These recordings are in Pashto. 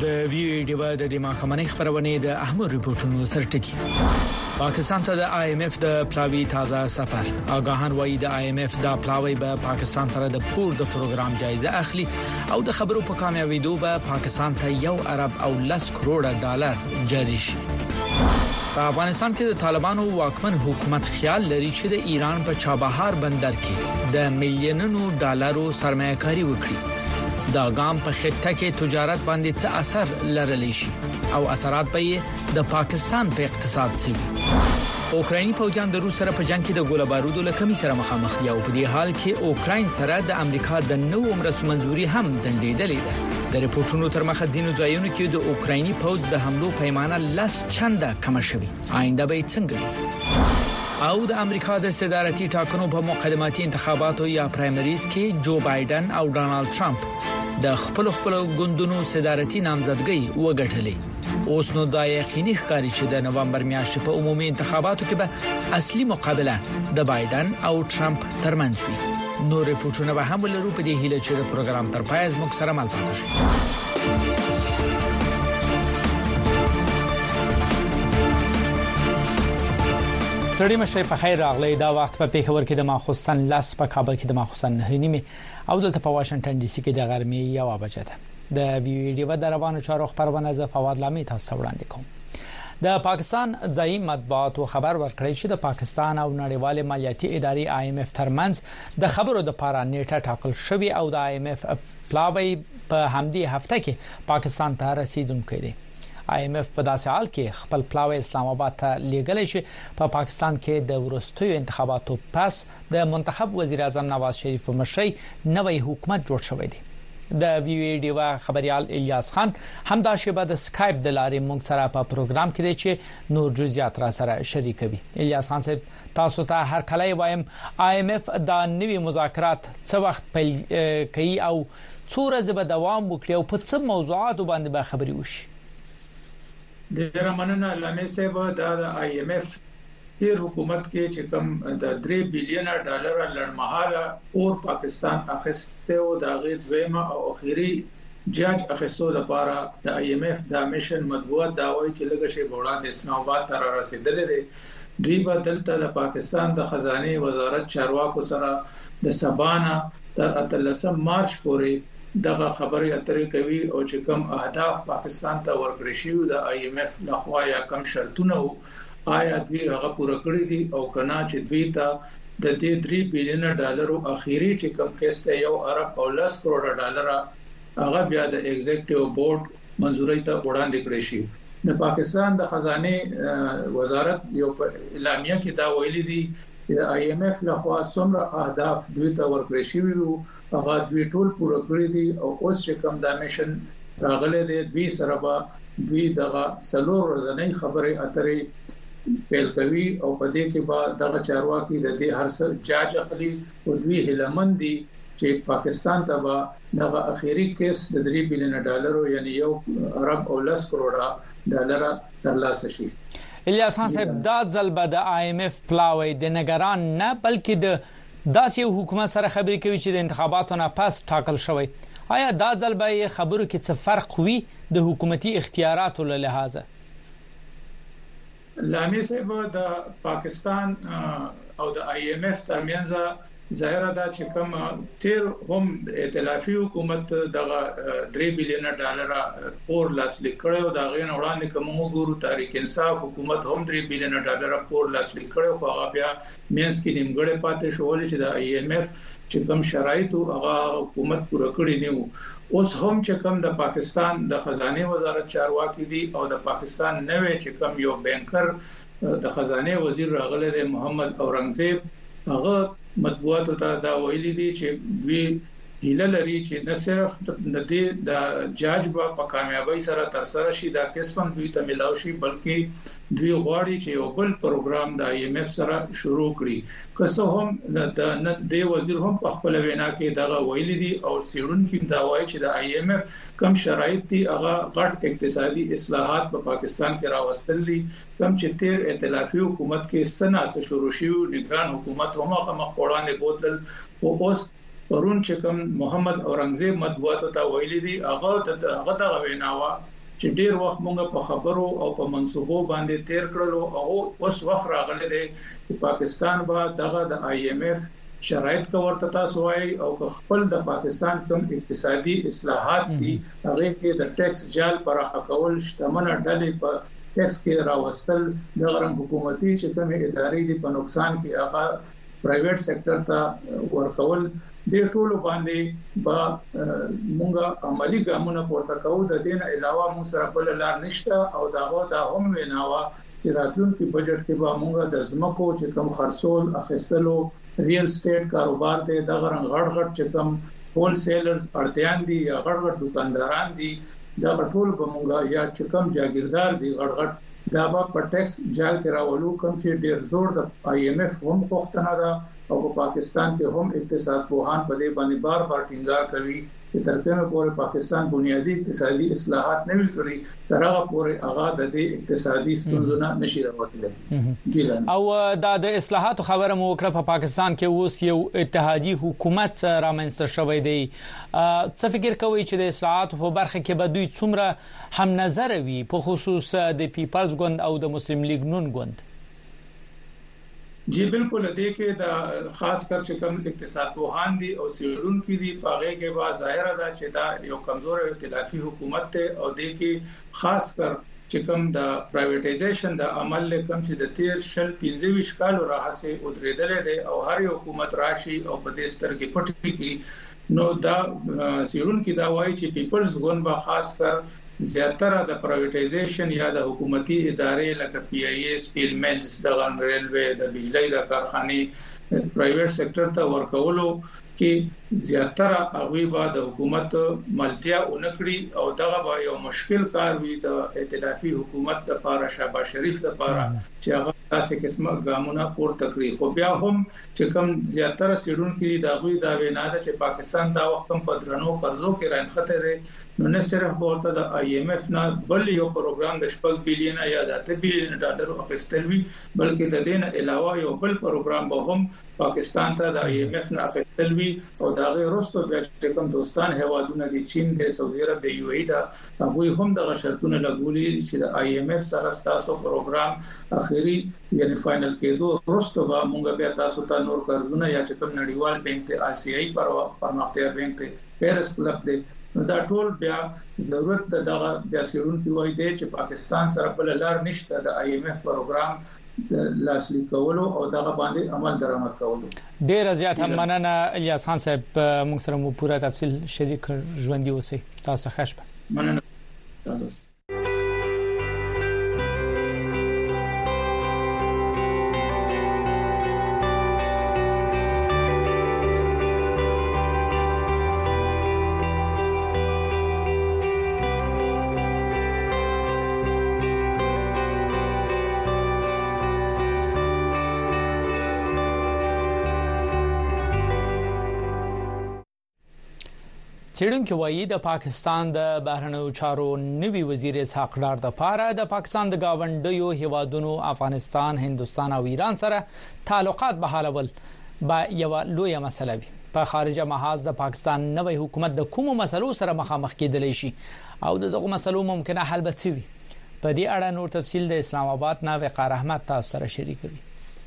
د ویډیو د دماغمنې خبرونه د اهم ریپورتونو سرټکی پاکستان ته د IMF د پلاوی تازه سفر آگاهان وایي د IMF د پلاوی به پاکستان سره د پور د پروګرام جایزه اخلي او د خبرو په کامیابیدو به پاکستان ته $1 ارب او $10 کروڑ جاری شي. په افغانستان کې د طالبانو واکمن حکومت خیال لري چې د ایران په چابهار بندر کې د میلیونونو ډالرو سرمایه‌کاري وکړي. دا ګام په خطه کې تجارت باندې څه اثر لرلی شي او اثرات به د پاکستان په اقتصاد سي. اوکرایني پوځیان د روس سره په جنگ کې د ګوله بارودو له کمی سره مخامخ دي او په دې حال کې اوکراین سره د امریکا د نوو مرستو منځوري هم دندېدلې ده. د ریپورتونو تر مخه ځینو ځایونو کې د اوکرایني پوځ د حملو پیمانه 10 چنده کم شوي. آینده به څنګه او د امریکا د صدارتي ټاکنو په مقدماتي انتخاباتو یا پرایمریز کې جو بایدن او ډانلډ ټرمپ د خپل ګوندونو صدارتي نامزدګي وګټلې. اوس نو دا یقیني ښکاري چې د نوامبر میاشتې په عمومي انتخاباتو کې به اصلي مقابله د بایدن او ټرمپ ترمنځ وي. نو ریپورتونه به هم ولرو په دې هیله چې د پروګرام تر پای زموږ سره مل پاتې شي. ستړي مشه په خیر راغلی. دا وخت په پیښور کې د ماخوستن لاس په کابل کې د ماخوستن 9:30 او دلته په واشنگټن ډي سي کې د غرمې 1 بجې ده. د ویډیو د روانو چارو خبرونه ز فواد لامي تاسو وړاندې کوم. د پاکستان ځایي مطبوعاتو خبر ورکړی چې د پاکستان او نړیوال مالیاتي ادارې IMF ترمنځ د خبرو د پاره نیټه ټاکل شوې او د IMF پلاوی په همدې هفته کې پاکستان ته رسیدونکې دي. IMF په داسې حال کې خپل پلاوی اسلام آباد ته لیږلی شي. په پاکستان کې د ورستیو انتخاباتو پس د منتخب وزیر اعظم نواز شریف په مشرۍ نوی حکومت جوړ شوی دی. د ویډیو خبريال الیاس خان هم دا شیبه د سکایپ د لارې موږ سره په پروګرام کې دی چې نور جزئیات را سره شریکوي. الیاس خان صاحب تاسو ته هر کله وایم IMF دا نوي مذاکرات څه وخت پیل کوي او څو ورځې به دوام وکړي او په څه موضوعاتو باندې به خبري وشي؟ ډیره مننه لامي صاحب. د IMF تیر حکومت کې چې کوم د $3 بلین لړمحاله اور پاکستان اخیسته او د غیر دویمه او اخیری جاج اخیستو لپاره د IMF د میشن مطبوعات دا وایي چې لږه شی وړاندې اسلام آباد ته رسیدلې دي. دوی به دلته د پاکستان د خزانه وزارت چارواکو سره د سبانا تر 13 مارچ پورې دغه خبرې اترې کوي او چې کوم اهداف پاکستان ته ورکړي شي د IMF لخوا یا کوم شرطونه آیا دوی هغه پوره کړی دي او کنا چې دوی ته د دې $3 بلین اخیری چې کوم کېسته $1 ارب او $10 کروڑ هغه بیا د ایگزیکټیو بورډ منځوري ته وړاندې کړی شي. د پاکستان د خزانه وزارت یو اعلامیه کې دا ویلي دي چې IMF لخوا څومره اهداف دوی ته ورکړي شوی وو هغه دوی ټول پوره کړی دي او اوس چې کوم د میشن راغله دي دوی سره به دوی دغه سلور ورځې خبرې اترې پیل کوي او په دې کې بعد دغه چارواکي د دې هر څه جاج اخلي او دوی هلمند دي چې پاکستان ته به دغه اخیری کیس د $3 بلین یعنی $1 ارب او $10 کروڑ ترلاسه شي. الیاس خان صاحب دا ځل به د IMF پلاوی د نگران نه بلکې د داسې حکومت سره خبرې کوي چې د انتخاباتو نه پس ټاکل شوی. آیا دا ځل به خبرو کې څه فرق وي د حکومتي اختیاراتو له لحاظه؟ لامي صاحب د پاکستان او د IMF ترمنځ ظاهره ده چې کوم تیر هم ائتلافي حکومت دغه $3 بلین پور لاسلیک کړو دا غین وړاندې کوم وګورو تحریک انصاف حکومت هم $3 بلین پور لاسلیک کړو خو هغه بیا مینس کې نیمګړې پاتې شول چې د IMF چې کوم شرایط هغه حکومت پوره کړی نه وو. اوس هم چې کوم د پاکستان د خزانه وزارت چارواکي دي او د پاکستان نوې چې کوم یو بانکر د خزانه وزیر راغله د محمد اورنګزیب هغه مطبوعاتو ته دا ویلي دي چې دوی هیله لري چې نه صرف د دې د جاج په کامیابی سره تر سره شي دا قسم دوی ته ملاوي شي بلکې دوی غواړي چې یو بل پروګرام د IMF سره شروع کړي. که څه هم د وزیر هم په خپل وینا کې دا ویلي دي او سیړون کې دا وایي چې د IMF کم شرایط دي هغه غټ اقتصادي اصلاحات په پاکستان کې راوستل دي کم چې تیر ائتلافي حکومت کې سناسه شروع شوی نگران حکومت هم هغه مخوړانه بوتل او اوس پرون چې کوم محمد اورنګزیب مطبوعاتو ته ویلي دي هغه د ویناوه چې ډیر وخت موږ په خبرو او په منصوبو باندې تیر کړلو او اوس وخت راغلی دی چې پاکستان به دغه د IMF شرایط کوي تاسو وايي او خپل د پاکستان کوم اقتصادي اصلاحات دي هغه کې د ټیکس جال پراخه کول شتمنه ډلې په ټیکس کې راوستل د غرم حکومتي چې کوم ادارې دي په نقصان کې هغه پرایویټ سېکټر ته ورکول د ټولو باندې با مونږه عملی ګامونه پورته کوو د دې نه علاوه موږ سره بل لار نشته او داغه دا هم ویناوه چې راتلونکي بجټ کې به مونږه د زمکو چې کوم خرڅول اخیستلو ریل اسټیټ کاروبار ته د غړ غړ چې کوم هول سیلرز اړتیان دي یا غړ دکانداران دي دا ټول به مونږه یا چې کوم جاګیردار دي غړ دا په ټیکس جال کې راولو کوم چې ډیر زور د IMF هم پښتنه ده او په پاکستان کې هم اقتصاد پوهان په دې باندې بار ټینګار کوي چې تر کومه پورې پاکستان بنیادی اقتصادي اصلاحات نه وکړي تر هغه پورې هغه د دې اقتصادي ستونزو نشي راوتلی. او د اصلاحات خبره مو وکړه په پاکستان کې اوس یو اتحادی حکومت رامنځته شوی دی. څه فکر کوئ چې د اصلاحات په برخه کې به دوی څومره هم نظر وي په خصوص د پیپلز ګوند او د مسلم لیگ نون ګوند؟ جی بالکل دې کې د خاص کر چې کوم اقتصاد پوهان دي او سیړونکو دي پاغه کې با ظاهر ده چې دا یو کمزور ائتلافي حکومت ته او دې کې خاص کر چې کوم د پرایویټایزیشن د عمل کوم چې د 13-15 کالو راهسه ودرېدل دي او هر حکومت راشي او په دې ستر کې پټي کې نو دا سیړونکو دا وایي چې پیپلز ګوند با خاص کر زیاتره د پرایویټایزیشن یا د حکومتي ادارې لکه PIA سپیل ملز د ریلوی د بجلی د کارخانې پرایویټ سېکټر ته ورکولو کې زیاتره هغه به د حکومت ملتیا اونکړي او دغه به یو مشکل کار وي د ائتلافي حکومت لپاره شهباز شریف لپاره چې هغه تاسو قسمه ګامونه پورته کړی. خو بیا هم چې کوم زیاتره سیډونکو دا غوي دا وینا ده چې پاکستان دا وخت هم په درنو قرضو کې راځي دی نو نه صرف ورته د IMF نه بل یو پروګرام د 8 بلین یا د 8 بلین ډالر اخیستل وی بلکې د دې علاوه یو بل پروګرام به هم پاکستان ته د IMF نه اخیستل وی او دا غیر وروسته بیا چې کوم دوستان هوادونه دي چین د سعودي عرب د UAE دا هغه هم د شرطونه لګولي چې د IMF سره تاسو پروګرام اخیری یعنی فائنل کېدو وروسته به موږ بیا تاسو ته نور قرضونه یا چې کوم نړیوال بانک ته RCI پرمختیا بانک ته پیرس کلب دی دا ټول بیا ضرورت دغه بیا سیړونکو وایي چې پاکستان سره بل لار نشته د IMF پروګرام لاسلیک کولو او دغه باندې عمل درآمد کولو. ډیر زیات هم مننه الیاس خان صاحب موږ سره مو پوره تفصیل شریک ژوندۍ اوسئ. تاسو ښه شپه. مننه. څېړونکو وایي د پاکستان د بهرنیو چارو نوي وزیر اسحاق ډار د پاره د پاکستان د گاونډیو هیوادونو افغانستان، هندستان او ایران سره تعلقات بحالول با یو لویه مسله وي. په خارجه محاذ د پاکستان نوې حکومت د کومو مسلو سره مخامخ کېدلی شي او دغه مسلو ممکنه حل به څه وي؟ په دې اړه نور تفصیل د اسلام آباد نه وقار احمد تاسو سره شریک کړي.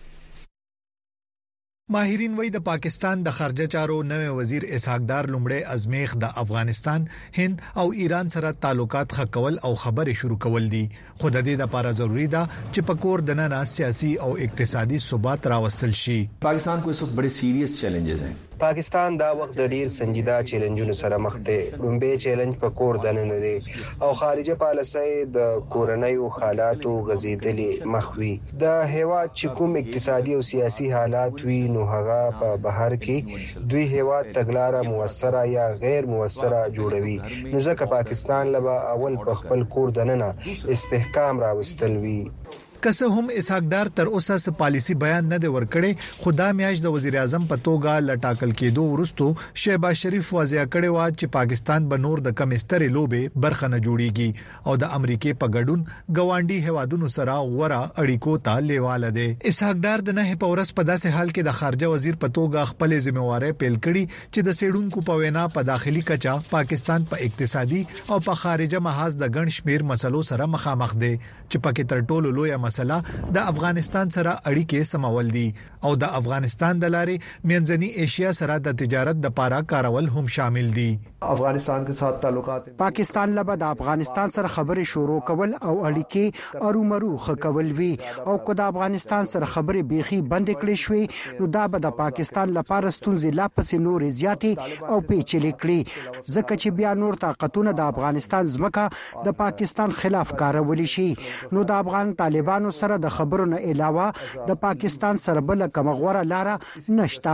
ماهرین وایي د پاکستان د خارجه چارو نوې وزیر اسحاق ډار لومړی ازمیخ د افغانستان، هند او ایران سره تعلقات خکول او خبرې شروع کول دي. خو د دې لپاره ضروری ده چې په کور دننه سیاسي او اقتصادي ثبات راوستل شي. پاکستان کو اس وخت بڑے سیریس چیلنجز ہیں. پاکستان دا وخت د ډیر سنجیده چیلنجونو سره مخ دی. لومبه چیلنج په کور دننه دی او خارجه پالیسي د کورنۍ حالاتو غزیدلې مخوي. د هیواد چې کوم اقتصادي او سیاسي حالات وي نو هغه په بهر کې دوی هیواد تګلارې موثره یا غیر موثره جوړوي. نو ځکه پاکستان لبا اول په خپل کور دننه استحکام راوستل وی. کسه هم اسحاق ډار تر اوسه س پالیسی بیان نه دی ورکړي، خدا میاش د وزیر اعظم په توګه لټاکل کېدو ورستو شهباز شریف واضح کړی و چې پاکستان به نور د کمستري لوبې برخه نه جوړيږي او د امریکای په ګډون ګوانډي هوادونو سره غوړه اړیکو ته لیواله دي. اسحاق ډار د نه په ورځ په داسې حال کې د خارجه وزیر په توګه خپل ځمواري پیل کړي چې د سیډونکو په وینا په داخلي کچا پاکستان په اقتصادي او په خارجه محاذ د ګڼ شمیر مسلو سره مخامخ دي چې پکې تر ټولو لویه مسله د افغانستان سره اړیکې سمول دي او د افغانستان د لارې منځني ایشیا سره د تجارت د پاره کارول هم شامل دي. افغانستان के साथ ताल्लुकात पाकिस्तान له د افغانستان سره خبرې شروع کول او اړیکې ارومرو خکول وی او کو د افغانستان سره خبرې بيخي بند کړې شوې نو دا به د پاکستان لپاره ستونزې لا پسې نورې زیاتې او پیچلې کړې ځکه چې بیا نور طاقتونه د افغانستان ځمکه د پاکستان خلاف کارول شي نو د افغان طالبانو سره د خبرو نه علاوه د پاکستان سره بل کومغوره لار نشته.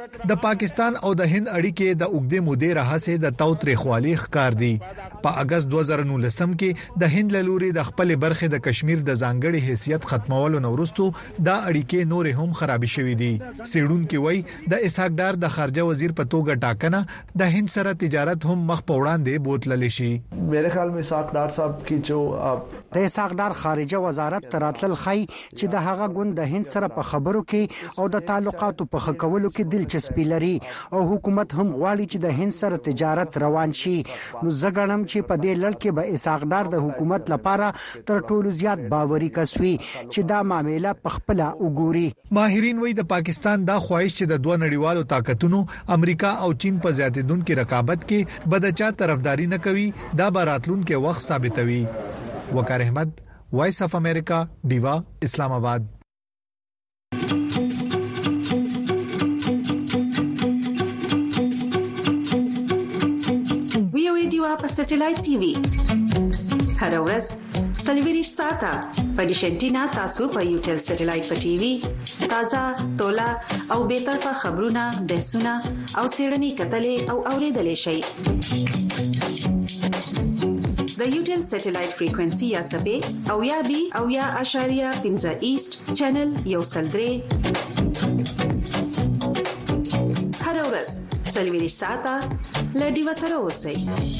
د پاکستان او د هند اړیکې د اوګدې مودې راهسه د تاوتریخوالي ښکار دي. په اگست 2019 کې د هند لوري د خپل برخه د کشمیر د ځانګړي حیثیت ختمولو نورستو دا اړیکې نور هم خراب شوې دي. سیډون کې وای د اسحاق ډار د خارجه وزیر په توګه ټاکنه د هند سره تجارت هم مخ په وړاندې بوتلل شي. میرے خیال میں اسحاق ډار صاحب کی جو د اسحاق ډار خارجه وزارت تراتل خی چې د هغه ګوند د هند سره په خبرو کې او د تعلقاتو په خکولو کې دلچسپي لري او حکومت هم غواړي چې د هند سره تجارت روان شي. نو زګړم چې په دې لړ کې به اسحاق ډار د حکومت لپاره تر ټولو زیات باوري کسوي چې دا معاملې په خپل وګوري. ماهرین وایي د پاکستان دا خواهش چې د دوه نړیوالو طاقتونو امریکا او چین په زیاتیدونکو رقابت کې بدچا طرفداري نه کوي دا به راتلونکي وخت ثابتوي. وقار احمد، وائس اف امریکا، ډیوا، اسلام آباد. ډیوا په سټلایټ ټي وي هر ورځ سلیویریش ساته په ډیشنټینا تاسو په یوټل سټلایټ په ټي وي تازه تولا او به طرفه خبرونه بحثونه او سیړنی کتلې او اوریدلې شي. د یوټل سټلایټ فریکوئنسي یا سبې او یا بي او یا اشاریه 15 ایست چینل یو سلدري هر ورځ سلیویریش ساته لډي وسره اوسئ.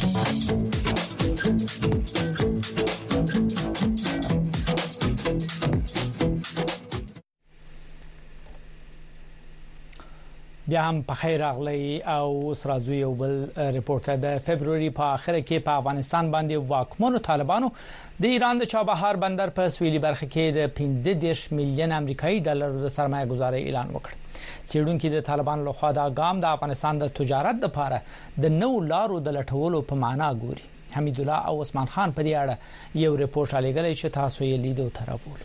بیا هم په خیر راغلی او سرازو یو بل ریپورت د فبرवरी په اخر کې په افغانستان باندې واکمنو طالبانو د ایران د چابهار بندر په سویلي برخه کې د 15 میلیون امریکایي ډالر د سرمایه گذاري اعلان وکړ. چېرونکو د طالبانو لخوا دا ګام د افغانستان د تجارت لپاره د نو لارو د لټولو په معنا ګوري. حمید الله او عثمان خان په دې اړه یو ریپورت علیګلې چې تاسو یې لیدو ترابول.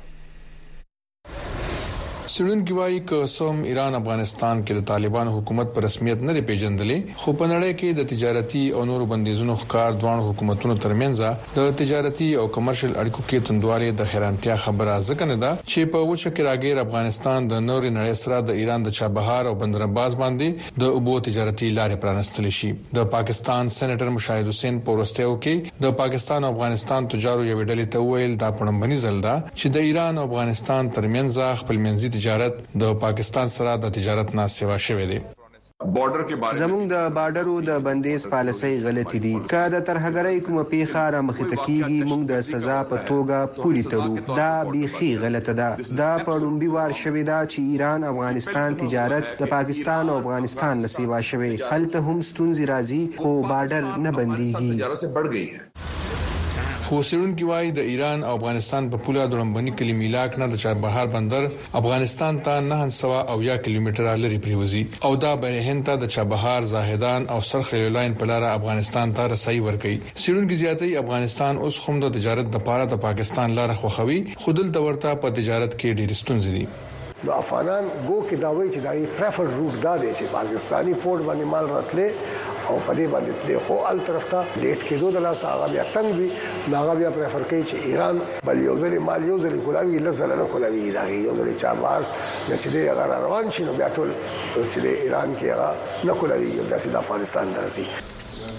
سړون کې وایي چې سوم ایران افغانستان کې د طالبان حکومت پر رسمیت نه پیژندلې خو په نړۍ کې د تجارتي او نورو بندیزونو ښکار دوه حکومتونو ترمنځ د تجارتي او کمرشل اړیکو کې توندواله د حیرانتیا خبره ځکه نه ده چې په وچه کې راګیر افغانستان د نوري نړۍ سره د ایران د چابهار او بندرباز باندې د اوبو تجارتي لارې پرانستل شي. د پاکستان سېنیټر مشاهد حسین پورستیو کې د پاکستان او افغانستان تجارو یو ډلې ته ویل دا پړمبني زلدا چې د ایران او افغانستان ترمنځ خپل منځي تجارت د پاکستان سره د تجارت نه سیوا شوې دي. بارډر کې بار زموږ د بارډرو د بندیز پالیسي غلطي دي. که د ترهګرۍ کومه پیښه را مخې ته کیږي موږ د سزا په توګه پوری تړو. دا بيخي غلطه ده. دا په لومبي وار شوې ده چې ایران افغانستان تجارت د پاکستان او افغانستان نه سیوا شوې. هلته هم ستونزې راځي خو بارډر نه بنديږي. خو سړون کې وایي د ایران او افغانستان په پوله د لمبني کلی میلاک نه د چابهار بندر افغانستان ته 900 او یا کیلومتره لري پریوزي او دا بر هند ته د چابهار زاهدان او سرخ لاین په لار افغانستان ته رسي ورکي. سړون کې زیاتې افغانستان اوس هم د تجارت لپاره د پاکستان لار خوخوي خودل تورته په تجارت کې ډېر ستونزې دي. نو افغانان گو کې دا وایي چې دا پریفرډ روټ دا دی چې پاکستانی پورټ باندې مال راتلې او په دې باندې تلې خو ال طرف ته لیټ کېدو د لاس هغه بیا تنګ وي هغه بیا پریفر کوي چې ایران بل یو ځل مال یو ځل کولاوي لزل نه کولاوي دا یو ځل چابهار چې دې هغه روان شي نو بیا ټول چې د ایران کې هغه نه کولاوي بیا د افغانستان درسي.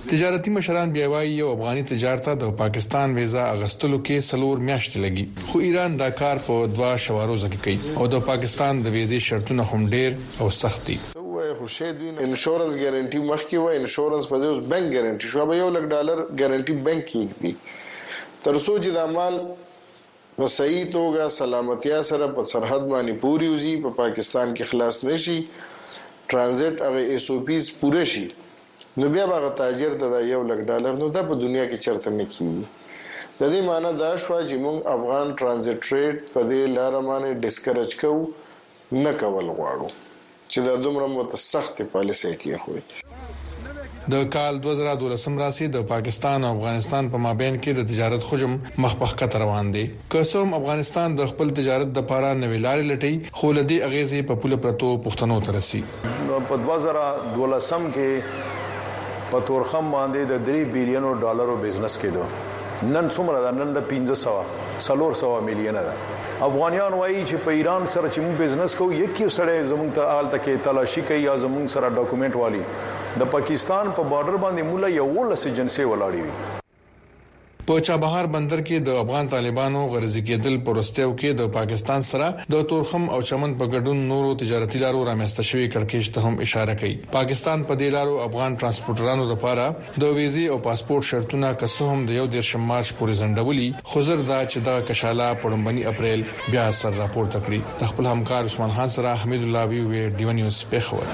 تجارتي مشران بیا وايي یو افغاني تجارت د پاکستان ویزا اغستلو کې 4 میاشتې لګي، خو ایران دا کار په 2 شواروزه کې کوي او د پاکستان د ویزې شرطونه هم ډېر او سخت دي. خو شې دوی انشورنس ګارانټي مخکې و، انشورنس په اوس بانک ګارانټي شو، به $1,00,000 ګارانټي بانک کیږي ترڅو چې د مال په صحیح توګه سلامتیا سره په سرحد باندې پوری وزي، په پاکستان کې خلاص نشي، ترانزیت هغه SOPs پوره شي، نو بیا هغه تاجر ته د $1,00,000 نو د په دنیا کې چرته نه کیږي. د دې معنی دا شو چې موږ افغان ترانزیت ټریډ په دې لار باندې ډیسکریج کوو، نه کول غواړو چې دا دومره متسخت پالیسي کې خوي. د کال 2012 راسي د پاکستان او افغانستان په مابین کې د تجارت حجم مخ په روان دي. کوم افغانستان د خپل تجارت د لپاره نوې لارې لټي، خو لدی اغیزې په پوله پرتو پښتنو ترسي. په 2012 کې په تورخم باندې د $3 بلین بزنس کېدو، نن څومره ده؟ نن د 400 میلیون ده. افغانیان وایي چې په ایران سره چې موږ بزنس کوو، یکي سره زموږ ته آل تکي تلاشي کوي یا زموږ سره ډاکومېنټ والی، د پاکستان په بارډر باندې مولا یو ولس ایجنسی ولاړی وي. په چابهار بندر کې د افغان طالبانو غرضی کېدل پرستیو کې د پاکستان سره د تورخم او چمن په ګډون نورو تجارتي لارو رامنځته شوی کړکېچ ته هم اشاره کوي. پاکستان په دې لارو افغان ترانسپورټرانو لپاره د ویزې او پاسپورت شرطونه کسهم د 1 مارچ پورې ځنډولي، خو زر دا چې د کشاله پړمبني اپریل بیا سر راپورته کړی. د خپل همکار عثمان خان سره حمید الله وی ډیو نیوز پیښور.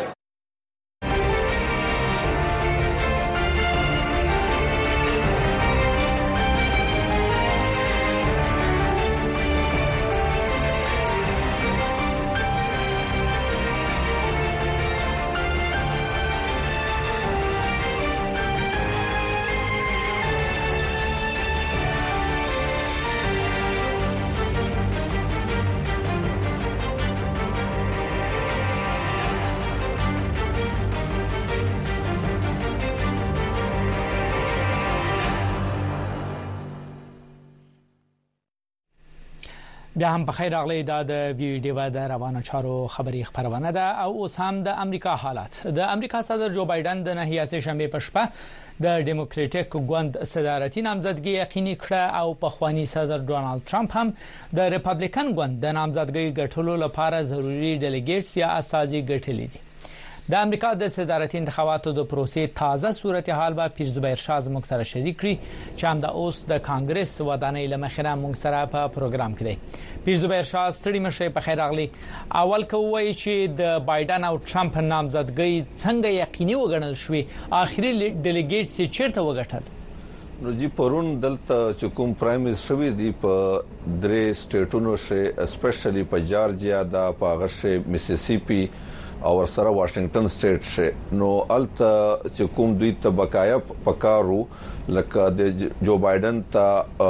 بیا هم په خیر راغلی. دا د ویډیو د روانه چارو خبري خبرونه ده او اوس هم د امریکا حالات. د امریکا صدر جو بایدن د نهیاسي شنبه په شپه د ډیموکراټیک ګوند صدارتي نامزدګي یقیني کړه او په خواني صدر ډونالد ټرمپ هم د ریپبلیکن ګوند د نامزدګۍ ګټلو لپاره ضروري ډیلیګیټس یا اساسي ګټلې دي. د امریکا د صدارتي انتخاباتو د پروسې تازه صورتحال به پیر زبیر شاه زموږ سره شریک کړي چې هم د اوس د کانګرس ودانۍ لمخره موږ سره په پروګرام کې دی. پیر زبیر شاه ستړي مشه په خیر راغلی. اول کوي چې د بایدن او ټرمپ نامزدګۍ څنګه یقیني وګڼل شوې، اخري ډیلیګیټس چیرته وګټل؟ نو جی پرون دلته چې کوم پرایمریز شوی دی په 3 سټیټونو شه، اسپیشلی په جارجیا، د پاغشه میسیسیپي او سره واشنگټن سټیټ شه، نو الته چې کوم دوی ته بقایا پکارو لکه د جو بایدن ته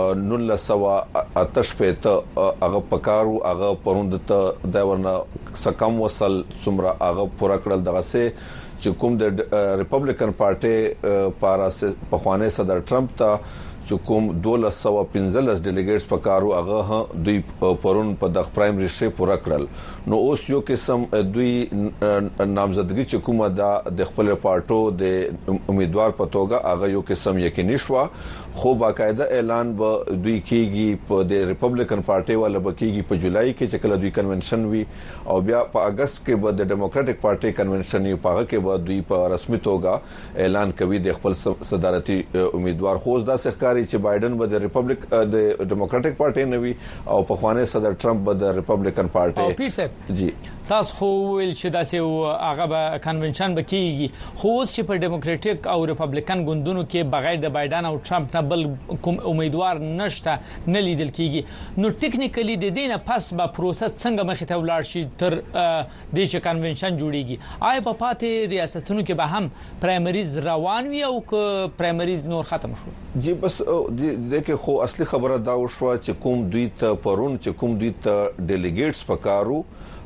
1988 هغه پکارو، هغه پروند ته د ورنه سکم وصل سمره هغه پورا کړل. دغه سه چې کوم د ریپبلیکن پارټي په خوانه صدر ټرمپ ته چې کوم 1215 ډیلیګیټس پکارو، هغه دوی پرون په د پرایمری شي پورا کړل. نو اوس یو قسم دوی نامزدګي چې کومه د خپل پارټو د امیدوار په توګه هغه یو قسم یقیني شو، خو باقاعده اعلان به دوی کیږي په د ریپبلیکن پارټي ولا بکیږي په جولای کې چې کله دوی کنونشن وي، او بیا په اگست کې به د ډیموکراټک پارټي کنونشن یو پاغه کې به دوی په رسمي توګه اعلان کوي د خپل صدارتي امیدوار. خو دا څرګندوي چې بایدن به د ریپبلیک د ډیموکراټک پارټي نوي او په خوانه صدر ټرمپ به د ریپبلیکن پارټي. او پیر صاحب جی تاسو خو ویل چې داسې هغه به کنونشن بکیږي، خو اوس چې په ډیموکراټک او ریپبلیکن ګوندونو کې بغیر د بایدن او ټرمپ نه بل کوم امیدوار نشته نه لیدل کیږي، نو ټیکنیکلی د دینه پس به پروسه څنګه مخ ته ولاړ شي تر د چې کنونشن جوړیږي؟ آیا په پاتې ریاستونو کې به هم پرایمریز روان وي او ک پرایمریز نور ختم شو؟ جی بس دغه خو اصلي خبره دا وشوه چې کوم دوی ته پرون چې کوم دوی ته ډیلیګیټس پکارو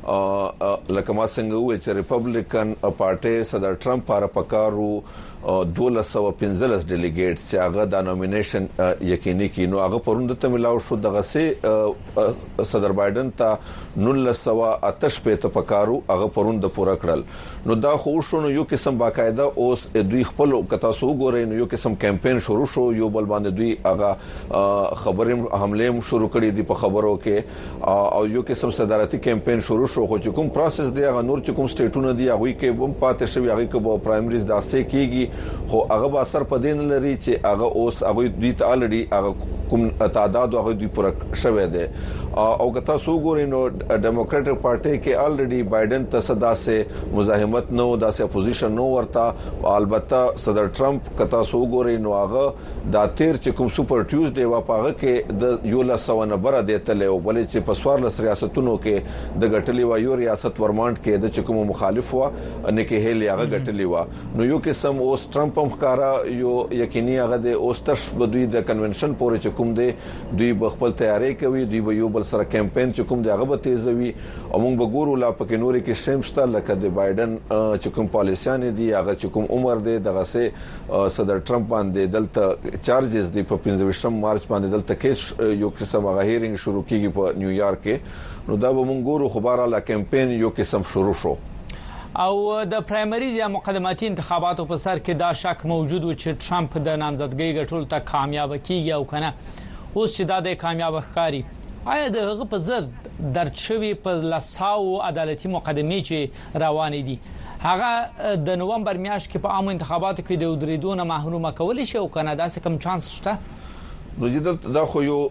لکه ما څنګه وې چې ریپبلیکن پارټي صدر ټرمپ لپاره پکارو 1215 ډیلیګیټس چې هغه د نومینیشن یقیني کړي نو هغه پرون د تملاو شو دغه سه صدر بایدن ته 1928 په پکارو هغه پرون د پوره کړل نو دا خو شو نو یو قسم باقاعده اوس دوی خپل کتا سو ګورې نو یو قسم کمپاین شروع شو یو بل باندې دوی هغه خبرې حمله شروع کړې دي په خبرو کې او یو قسم صدارتي کمپاین شروع شو خو چې کوم پروسس دی هغه نور چې کوم سټیټونه دي هغه کې بم پاتې شوی هغه کې به پرایمریز داسې کیږي خو هغه به اثر پدې نه لري چې هغه اوس هغه دوی ته الریډي هغه کوم تعداد هغه دوی پر شوه دي او کتا سو ګورې نو ډیموکراټک پارټي کې الریډي بایدن ته صدا سه مزاحمت نو داسې اپوزیشن نو ورته البته صدر ټرمپ کتا سو ګورې نو هغه دا تیر چې کوم سپر ټیوزډے واپاغه کې د یو لا سو نمبر دیته له بلې چې پسوار لس ریاستونو کې د غټلې و یو ریاست ورمانډ کې د چکم مخالف و نه کې هلي هغه غټلې و نو یو قسم اوس ټرمپ هم ښکارا یو یقیني هغه د اوستش بدوی د کنونشن پورې چکم دی دوی بخپل تیاری کوي دوی به یو بل سره کمپاین چکم دی هغه به تیزوي او موږ به ګورو لا پکې نورې کې شمستا لکه د بایدن چکم پالیسیان دي هغه چکم عمر دی دغه سه صدر ټرمپ باندې دلته چارجز دی په 15 مارچ باندې دلته کیس یو قسم هغه هیرینګ شروع کیږي په نیویارک کې نو دا به موږ ګورو خبره لا کمپاین یو قسم شروع شو او د پرایمریز یا مقدماتي انتخاباتو په سر کې دا شک موجود و چې ټرمپ د نامزدګۍ ګټلو ته کامیاب کیږي او کنه اوس چې دا د کامیاب ښکاری آیا دغه په زر درچوي په لاساو عدالتي مقدمې چې روان دي هغه د نوومبر میاشت کې په عام انتخاباتو کې د ودریدونه محرومه کول شي او کنه دا څه کم چانس شته نو جدل دا خو یو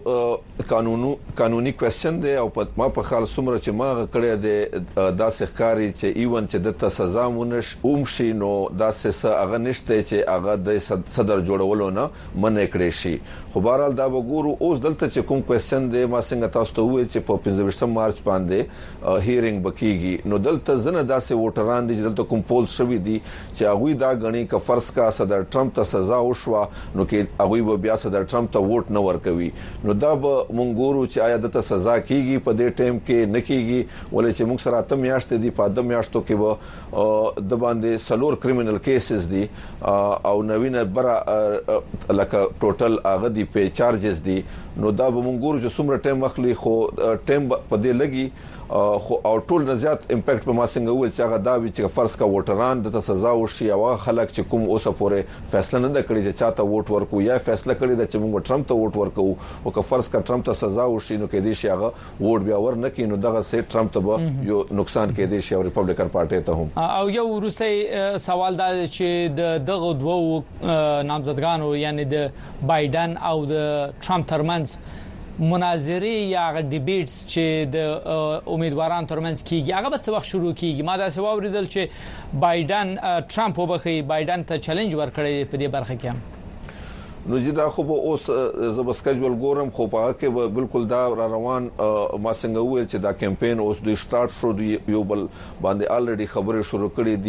قانوني کوېسچن دی او په ما په خیال سمره چې ما کړی دی دا ښکاری چې ایون چې د سزا مونږ شي نو دا څه هغه نشته چې هغه د صدر جوړولو نه منې کړی شي خو بهرحال دا وګورو اوس دلته چې کوم کوېسچن دی ما څنګه تاسو ته وې چې په 15 مارچ باندې هیرینګ بکیږي نو دلته زنه داسې ووټران دي چې دلته کوم پول شوی دي چې هغه دا غني ک فرض کا صدر ټرمپ ته سزا وشوه نو کې هغه بیا صدر ټرمپ ته ووټ نه ورکوي نو دا به مونږ ګورو چې آیا د سزا کیږي په دې ټیم کې نه کیږي ولې چې موږ سره اتم میاشتې دی په اتم میاشتو کې به د باندې سلور کریمینل کیسز دي او نوینه بره لکه ټوټل هغه دی په چارجز دي نو دا به مونږ ګورو چې څومره ټیم اخلي خو ټیم په دې لګي خو او ټول نه زیات امپیکټ په ما څنګه ویل چې هغه دا وی چې فرض کا ووټران د سزا وشي او خلک چې کوم اوسه پورې فیصله نه کړی چې چاته ووټ ورکو یا فیصله کړی د چې موږ ټرمپ ته ووټ ورکو او که فرض کا ټرمپ ته سزا وشي نو کې دي شي هغه ووټ بیا ور نه کینو دغه سه ټرمپ ته به یو نقصان کې دي شي او ریپبلیکن پارټي ته هم او یو روسي سوال دا چې دغه دوه نامزدګانو یعنی د بایدن او د ټرمپ ترمنځ مناظره یا ډیبیټس چې د امیدواران ترمنځ کیږي هغه به څه وخت شروع کیږي ما دا څه واوریدل چې بایدن ټرمپ وبخي بایدن ته چیلنج ورکړی په دې برخه کې نو جدا خو به اوس زب سکیجول ګورم خو په کې بالکل دا روان ما څنګه ویل چې دا کمپاین اوس د سٹارټ شو دی یو بل باندې الریډي خبره شروع کړې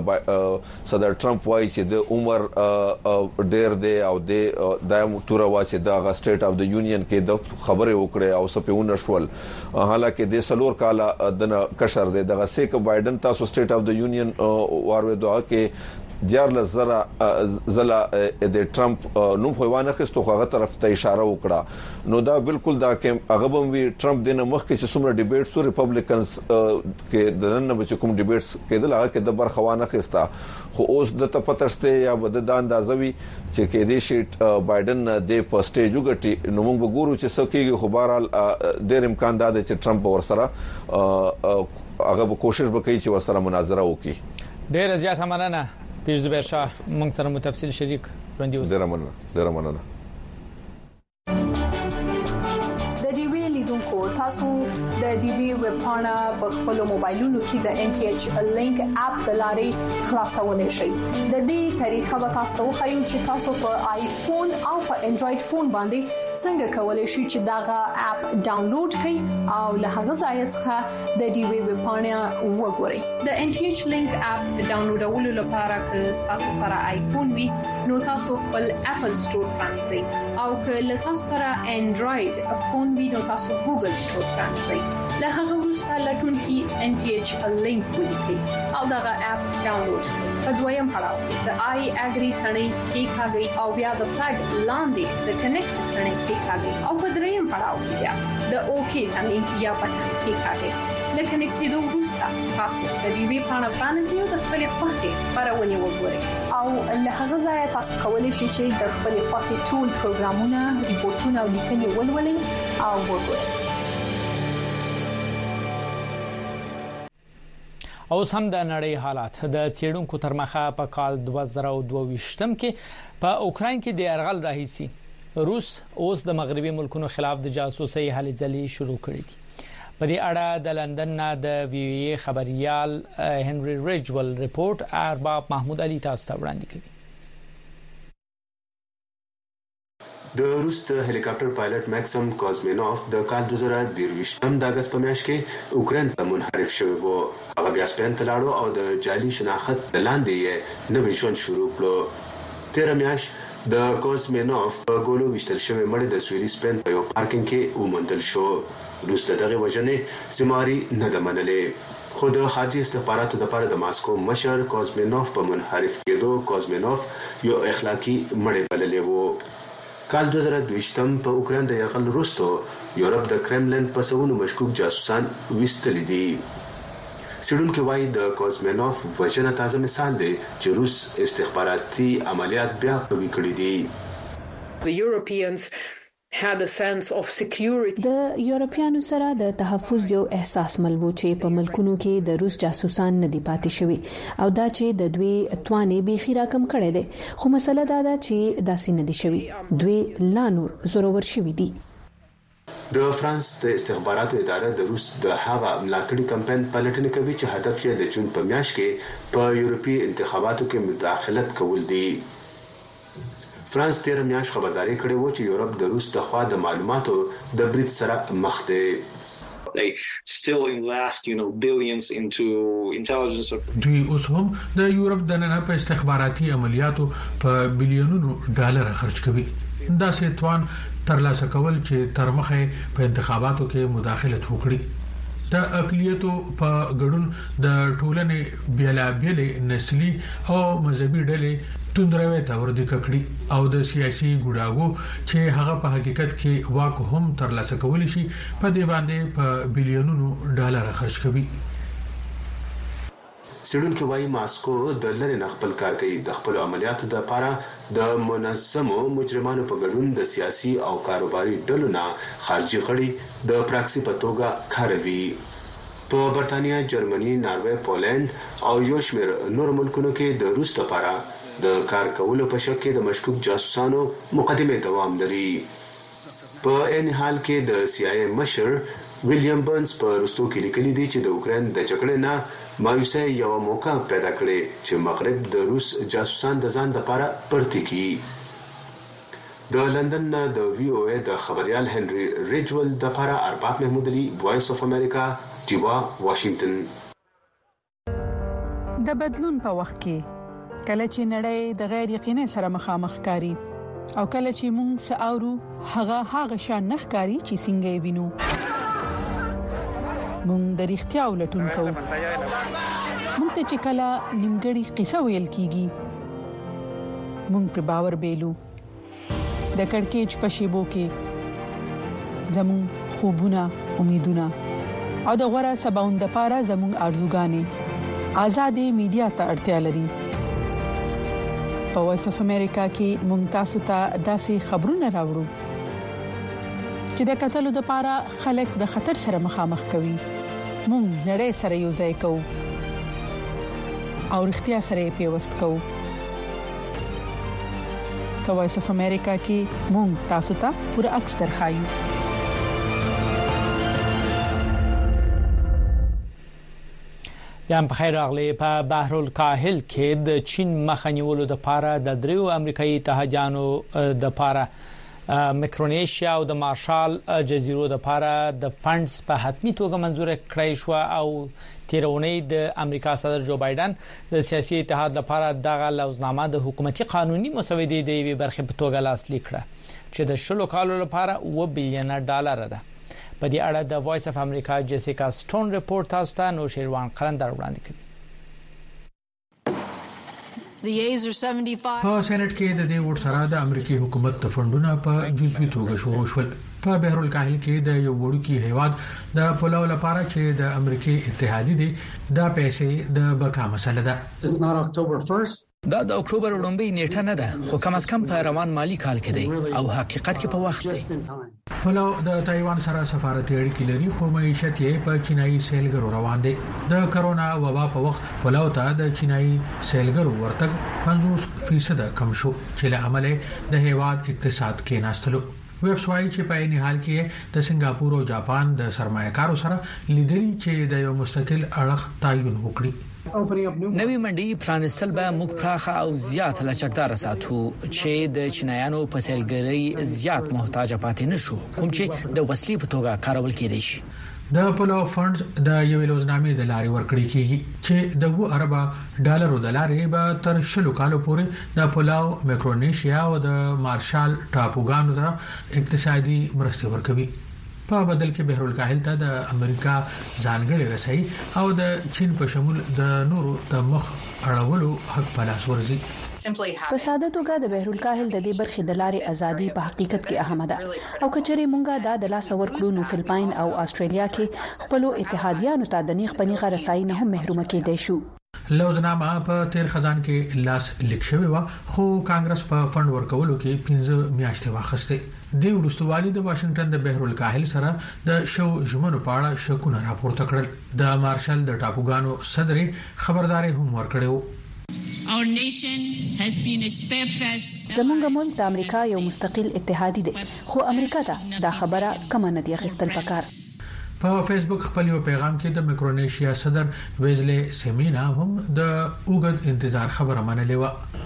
دي صدر ټرمپ وايي چې د عمر ډېر دی او د دایم تور واچې د سټیټ اف د یونین کې د خبره وکړه او سپهونه شول حالکه د سلور کاله د کشر دی دغه سیک بایدن تاسو سټیټ اف د یونین واروي دوه کې جار لزرا زلا د ټرمپ نوم خوانه خستو هغه طرف ته اشاره وکړه نو دا بالکل دا هغه بم وی ټرمپ دنه مخ کې چې څومره ډیبیټس او ریپبلیکنز کې د نن به کوم ډیبیټس کېدل هغه کې د برخوانه خستا خو اوس د تپتشته یا بد د اندازوي چې کې دې شیټ بایدن د په سټیج وګټي نو موږ وګورو چې څه کېږي خو بهرحال ډېر امکان ده چې ټرمپ ورسره هغه کوشش وکړي چې ورسره مناظره وکړي ډېر زیات مننه پیش زبیر شاه موږ سره متفصیل شریک وړاندې اوس ډیر مننه د دې ویلیدونکو تاسو د ډي وی ویب پاڼه په خپل موبایلونو کې د NTH لینک اپ د لارې خلاصولای شئ. د دې طریقه به تاسو خو چې تاسو په آیفون او په انډراید فون باندې څنګه کولای شئ چې داغه اپ ډاونلوډ کړئ او له هغه ځای څخه د ډي وی ویب پاڼه وګورئ. د NTH لینک اپ ډاونلوډولو لپاره که تاسو سره آیفون وي نو تاسو خپل اپل سٹور پرانځئ او که له تاسو سره انډراید فون وي نو تاسو ګوګل سٹور پرانځئ. له هغه وروسته لټون کې NTH لینک ولیکئ او داغه اپ ډاونلوډ کړئ. په دویم پړاو د آی اګری ثنې کې کاږي او بیا د فلګ لاندې د کنیکټ ثنې کې کاږي او په دریم پړاو کې بیا د اوکې ثنې یا پټن کې کاږي. لکه نکټېدو وروسته تاسو د دې وی پاڼه باندې یو د خپل خوښې خبرونه وګورئ او له هغه ځای تاسو کولی شئ چې د خپل خوښې ټول پروګرامونه ریپورتونه او لیکنې ولولئ او وګورئ. اوس هم د نړۍ حالات د چیرونکو تر مخه په کال 2022 کې په اوکراین کې د ارغل راهیسي روس اوس د مغربي ملکونو خلاف د جاسوسي هلې ځلې شروع کړې دي. په دې اړه د لندن نه د وی خبريال هنري ریجول ریپورت ارباب محمود علي تاسو ته وړاندې کوي. د روس د هلیکاپټر پایلټ ماکسیم کوزمینوف د کال 2023 د اگست په میاشت کې اوکراین ته منحرف شوی و. هغه بیا سپین ته لاړو او د جعلي شناخت لاندې یې نوې ژوند شروع کړو. تیر میاشت د کوزمینوف په ګولو وشتل شوی مړ د سویلي سپین په یو پارکینګ کې وموندل شو. روس دغه وجنې زماري نه د منلې خو د خارجي استخباراتو لپاره د ماسکو مشر کوزمینوف په منحرف کېدو کوزمینوف یو اخلاقی مړ بللی وو. کال 2022 په اوکراین د یرغل وروسته یورپ د کرملین په سونو مشکوک جاسوسان وستل دي. سیډونکو وایي د کوزمینوف وژنه تازه مثال دی چې روس استخباراتي عملیات بیا قوي کړي دي. The Europeans had a sense of security. د یورپیانو سره د تحفظ یو احساس ملو چې په ملکونو کې د روس جاسوسان نه دی پاتې شوی او دا چې د دوی توانې بيخي راکم کړي دي. خو مسله دا ده چې داسې نه دي شوی. دوی لا نور زورور شوی دي. د فرانس د استخباراتو اداره د روس د هغه ملاتړي کمپاین پلټنه کوي چې هدف یې د جون په میاشت کې په یورپی انتخاباتو کې مداخلت کول دي. فرانس تیر میاشت خبرداري کړې و چې یورپ د روس د خوا د معلوماتو د برید سره مخ دی. They still invest, billions into intelligence. دوی اوس هم د یورپ د نن په استخباراتي عملیاتو په بلیونونو ډالر خرج کوي. دا سیتوان ترلاسه کول چې تر مخه په انتخاباتو کې مداخلت وکړي. د اقلیتو په ګډون د ټولنې بیلابېلې نسلي او مذهبي ډلې توندروي ته ورده کړي او د سیاسي ګډاګو چې هغه په حقیقت کې واک هم ترلاسه کول شي په دې باندې په بلیونونو ډالر خرج کوي. سیډونکو وایي ماسکو د لری نه خپل کار کوي. د خپل عملیاتو لپاره د منظمو مجرمانو په ګډون د سیاسي او کاروباري ډلو نه خارجي غړي د پراکسي په توګه کاروي. په برتانیا، جرمني، ناروې، پولند او یو شمېر نور ملکونو کې د روس لپاره د کار کولو په شک کې د مشکوک جاسوسانو مقدمه دوام لري. په ان حال کې د CIA مشر ویلیام برنز په رستو کې لیکلي دي چې د اوکراین د جګړې نه مایوسه یو موقع پیدا کړي چې مغرب د روس جاسوسان د ځان لپاره پرتی کی. د لندن نه د VOA د خبريال هنري ریجول د لپاره ارباب محمود علي وایس اف امریکا ډیوا واشنگټن. د بدلون په وخت کې کله چې نړۍ د غیر یقیني سره مخامخ کاری او کله چې موږ ساورو هغه شان نخکاری چې څنګه وینو موږ د اړتیا ولټون کوو. موږ ته چې کله نیمګړی قصه ویل کیږي موږ پر باور بیلو. د کڑکېچ په شیبو کې زموږ خوبونه، امیدونه او د غوړه سباوند لپاره زموږ ارزوګانې آزادې میډیا ته اړتیا لري. په وایس اف امریکا کې موږ تاسو ته داسې خبرونه راوړو چې د قتل لپاره خلک د خطر سره مخامخ کوي. موږ نړۍ سره یو ځای کوو او اړتیا سره پیوست کوو. په وایس اف امریکا کې موږ تاسو ته پوره عکس درخایو. یم په خیر راغلی. په بحر الکاهل کې د چین مخنیولو د پاره د دریو امریکایي اتحادیانو د پاره میکرونیشیا او د مارشال جزیرو د پاره د فندز په حتمی توګه منزور کړی شو او تیرونی د امریکا صدر جو بایدن د سیاسي اتحاد لپاره دغه لوزنامه د حکومتي قانوني مسودې د یوې برخې په توګه لاسلیک کړه چې د شلو کالو لپاره $1 بلین ده. په دې اړه د وایس اف امریکا جیسیکا سټون ریپورت تاسو ته نو شیروان قلندر وړاندې کړي. په سېنات کې د دې وړ سره د امریکای حکومت د فندونو په جزوي توګه شروع شول. په بحر الکاهل کې د یو وړوکی هیواد د پلو لپاره چې د امریکای اتحادیې دي د پیسې د بقا مسله ده. دا د اکتوبر وړاندې نیټه نه ده خو کم از کم په روان مالی کال کې دی او حقیقت کې په وخت دی. پلو د تایوان سره سفارتي اړیکې لري خو معیشت یې په چینایي سیلګرو روان دي. د کرونا وبا په وخت پلو ته د چینایي سیلګرو ورتګ 50% کم شو چې له عمله د هیواد اقتصاد کې ناستلو. ویب سایټ چې په نه حال کې د سنگاپور او جاپان د سرمایه‌کارو سره لیدلي چې د یو مستقل اړخ تعین وکړي. نوی منډي پرانستل به موږ پراخه او زیات لچکدار ساتو چې د چینایانو په سیلګرۍ زیات محتاج پاتې نشو کوم چې د وسلې په توګه کارول کېدای شي. د پلو فندز د یو لوزنامې د لارې ورکړې کیږي چې د $2 ارب د لارې به تر 10 کالو پورې د پلو میکرونیشیا او د مارشال ټاپوګانو ته اقتصادي مرستې ورکوي. په بدل کې بحر الکاهل ته د امریکا ځانګړي رسایي او د چین په شمول د نورو د مخ اړولو حق په لاس ورځي. په ساده توګه د بحر الکاهل د دې برخې د لارې ازادي په حقیقت کې اهمه ده او کچري مونږه د لاس ورکړو نو فلپاین او استرالیا کې خپل اتحادیانو ته د نیغ پنیغه رسایي نه هم محروم کېدای شو. لوزنامه په تیر خزان کې لاس لیک شوی و خو کانګرس په فند ورکولو کې 15 میاشتې واخسته. د ورستوالي د واشنگټن د بحر الکاهل سره د شو ژمنو په اړه شکونه راپورته کړل. د مارشال د ټاپوګانو صدر خبرداري هم ورکړو. زمونږ ملک د امریکا یو مستقل اتحادی دی خو امریکا ته دا خبره کم نه دی اخیستل پکار. په فیسبوک خپل یو پیغام کې د میکرونیشیا صدر ویزلې سیمینا هم د اوګد انتظار خبره منلې و.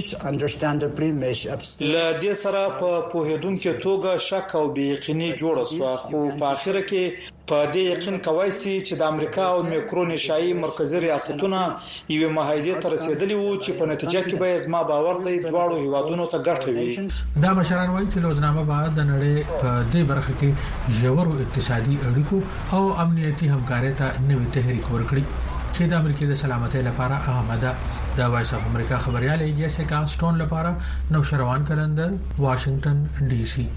لدې سره په پوهیدونکو توګه شک او بیقیني جوړ شو خو په اخر کې په دې یقین کوي چې د امریکا او میکرونیشیايي مرکزی ریاستونه یو معاهده ته رسیدلی وو چې په نتیجه کې به زما باور دی دواړو هیوادونو ته ګټه وي. دا مشران وایي چې لوزنامه بعد د نړۍ په دې برخه کې ژورو اقتصادي اړیکو او امنیتي همکارۍ ته نوې تحریک ورکړي چې د امریکا د سلامتۍ لپاره اهمه ده. د وایس اف امریکا خبريال جیسیکا سټون لپاره نو شروان کلندر واشنگټن ډي سي.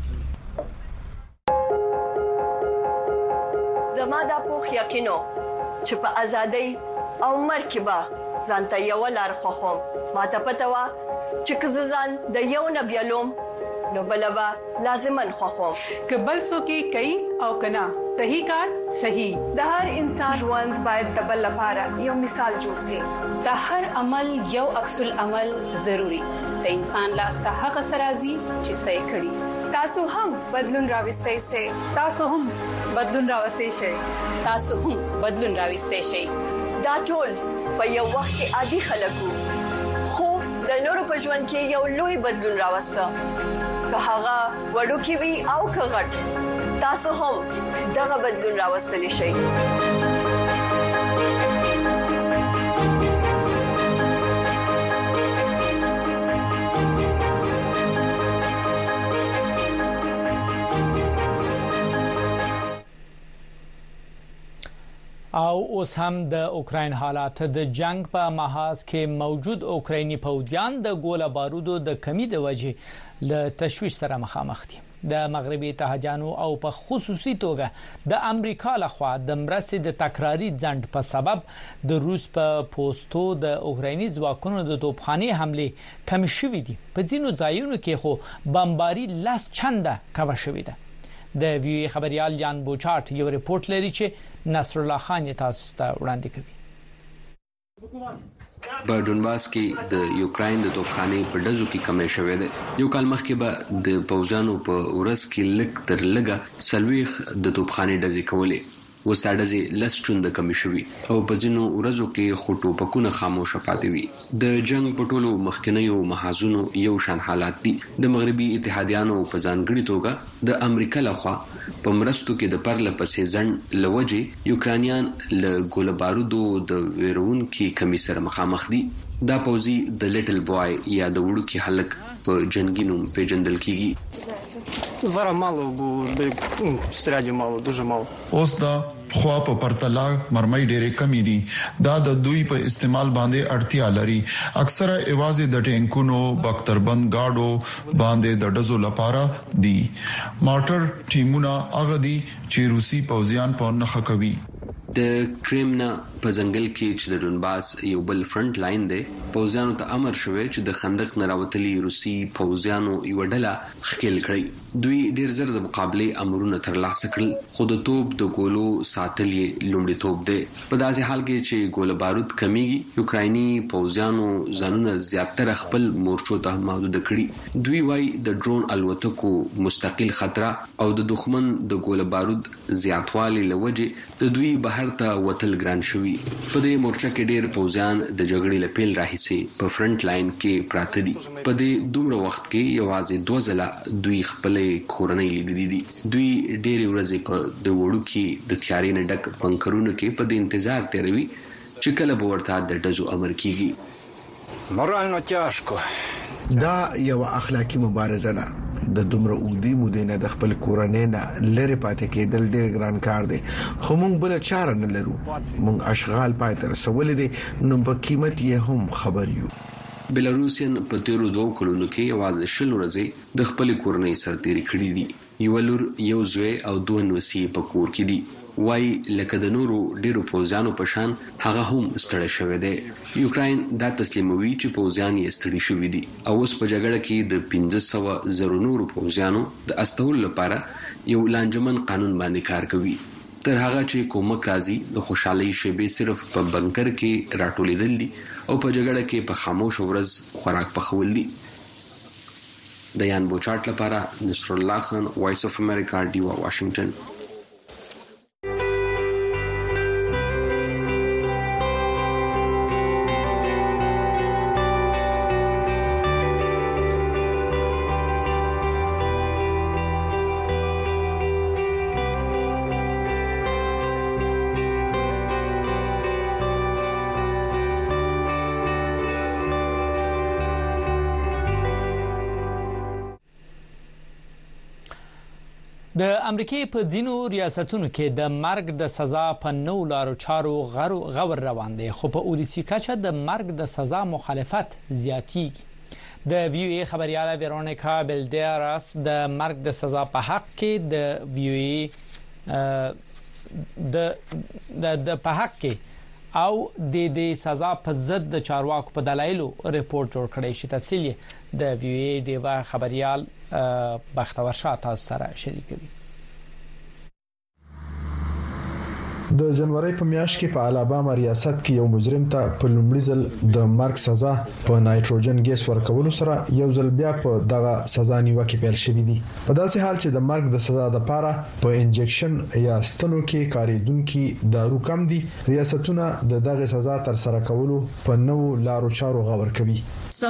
زما د پوخ یقینو چې په ازادۍ او مرکبه ځانته یو لار خوخم ماته پته وا چې کززان د یو نبیلوم نو بلبا لازمن خوخم کبل سو کې کئی او کنا صحیح کار صحیح. د هر انسان ژوند باید د بل لپاره یو مثال جوړ شي. د هر عمل یو عکس العمل ضروری. د انسان لاس ته هغه سرازي چې صحیح کړي. تاسو هم بدلون راوستئ شئ. تاسو هم بدلون راوستئ شئ. تاسو هم بدلون راوستئ شئ. دا ټول په یو وخت کې عادي خلکو خو د نورو په ژوند کې یو لوی بدلون راوسته. که هغه وړوکی وي او که غټ تاسو هم دغه بدلون راوستلی شئ. او اوس هم د اوکراین حالات د جنگ په محاذ کې موجود اوکرایني پوځیان د ګوله بارودو د کمی د وجې له تشویش سره مخامخ دي. د مغربي اتحادیانو او په خصوصي توګه د امریکا لخوا د مرستې د تکراری ځند په سبب د روس په پوسټو د اوکرایني ځواکونو د توپخانې حمله کم شوې دي. په ځینو ځایونو کې خو بمباري لاس چنده کاوه شوې ده. د وی خبريال یان بوچارت یو ریپورت لري چې نصر الله خان تاسو ته وړاندې کوي. په ډونباس کې د یوکراین د توپخانې په ډزو کې کمی شوې ده. یو کال مخکې به د پوځانو په ورځ کې لږ تر لږه 40 د توپخانې ډزې کولې. وساډزې لسټوند کمی شوی او په ځینو ورځو کې خټو پکونه خاموش پاتې وي د جنگ په ټولو مخکنیو محاذونو یو شان حالات دي د مغربي اتحادیانو په ځانګړي توګه د امریکا لخوا په مرستو کې د پرله پسې ځند لوجې یوکرانیان له ګول بارودو د ویرون کې کمی سره مخامخ دي دا پوزي د لیټل بوای یا د وړوکی هلک په جنگینو پیژندل کیږي زره مالو بو ستراجه مالو дуже مالو اوس دا خو په پرتلا مرمۍ ډېرې کمی دي دا د دوی په استعمال باندې اړتیا لري اکثره ایوازې د ټینکونو بختربند گاډو باندې د ډزو لپاره دي مارټر ټیمونه هغه دي چې روسي پوځیان په نخښه کوي د کریمنا په ځنګل کې چې د ډونباس یو بل فرنٹ لاین دی پوځیانو ته امر شوی چې د خندق نراوتلي روسي پوځیانو یو ډله خکېل کړي دوی ډیر زر د مقابله امرونه ترلاسه کړل خو د توپ د ګولو ساتلې لومړی توپ دی په داسې حال کې چې ګول بارود کمیږي یوکرایني پوځیانو ځانونه زیاتره خپل مورچو ته محدود کړي دوی وايي د ډرون الوتکو مستقل خطر او د دښمن د ګول بارود زیاتوالي لوجه د دوی بهر ته وتل ګران شوی په دې مورچه کې ډېر پوځیان د جګړې لپیل راهیسي په فرنٹ لاین کې پراته دي په دې دومره وخت کې یوازې 2 ځله دوی خپل کورنۍ لیدلې دي دوی ډېر ورځې په د وړو کې د تیارې نه ډک بنکرونو کې په دې انتظار تیروي چې کله به ورته د ډزو امر کیږي مورالno ťažko دا یو اخلاقی مبارزه ده د دومره اوږدې مودې نه د خپل کورنۍ نه لری پاتې کېدل ډېر ګران کار دی خو موږ بل چاره نه لرو موږ اشغال پای تر سوالې دي نو په قیمت یې هم خبر یو بلاروسین په تیرو 2 کلونو کې یوازې 10 ورځې د خپل کورنۍ سرتېري کړې دي یو لور یو زوی او 2 نوسي په کور کې دي وای لکه د نورو ډیرو پوځیانو په شان هغه هم ستړي شوی دی یوکراین دا تسلیموي چې پوځیان یې ستړي شوی دي او اوس په جګړه کې د 1500 زرو نورو پوځیانو د استول لپاره یو لانجمن قانون باندې کار کوي تر هغه چې کومک راځي د خوشحالي شیبې صرف په بنکر کې راټولېدل دي او په جګړه کې په خاموش ورځ خوراک پخول دي د یان بوچارت لپاره نصر الله خان وایس اف امریکا دیوا واشنگټن د امریکای په دینو ریاستونو کې د مرګ د سزا په نو لارو چارو غور روان دي خو په اودیسي کچه د مرګ د سزا مخالفت زیاتیږي د وی ای خبرياله ویرونیکا بلډیراس د مرګ د سزا په حق کې د وی ای د په حق کې او د سزا په ضد د چارواکو په دلایلو ریپورت جوړ کړی شي تفصیل د وی ای دیوا خبريال بختور شاه تاسو سره شریکوي د جنوري په میاشت کې په الاباما ریاست کې یو مجرم ته په لومړي ځل د مرګ سزا په نایټروجن ګیس ورکولو سره یو ځل بیا په دغه سزا نیوکه پیل شوې دي په داسې حال چې د مرګ د سزا لپاره په انجکشن یا ستنو کې کاریدونکو دارو کم دي ریاستونه دغه سزا تر سره کولو په نو لارو چارو غور کوي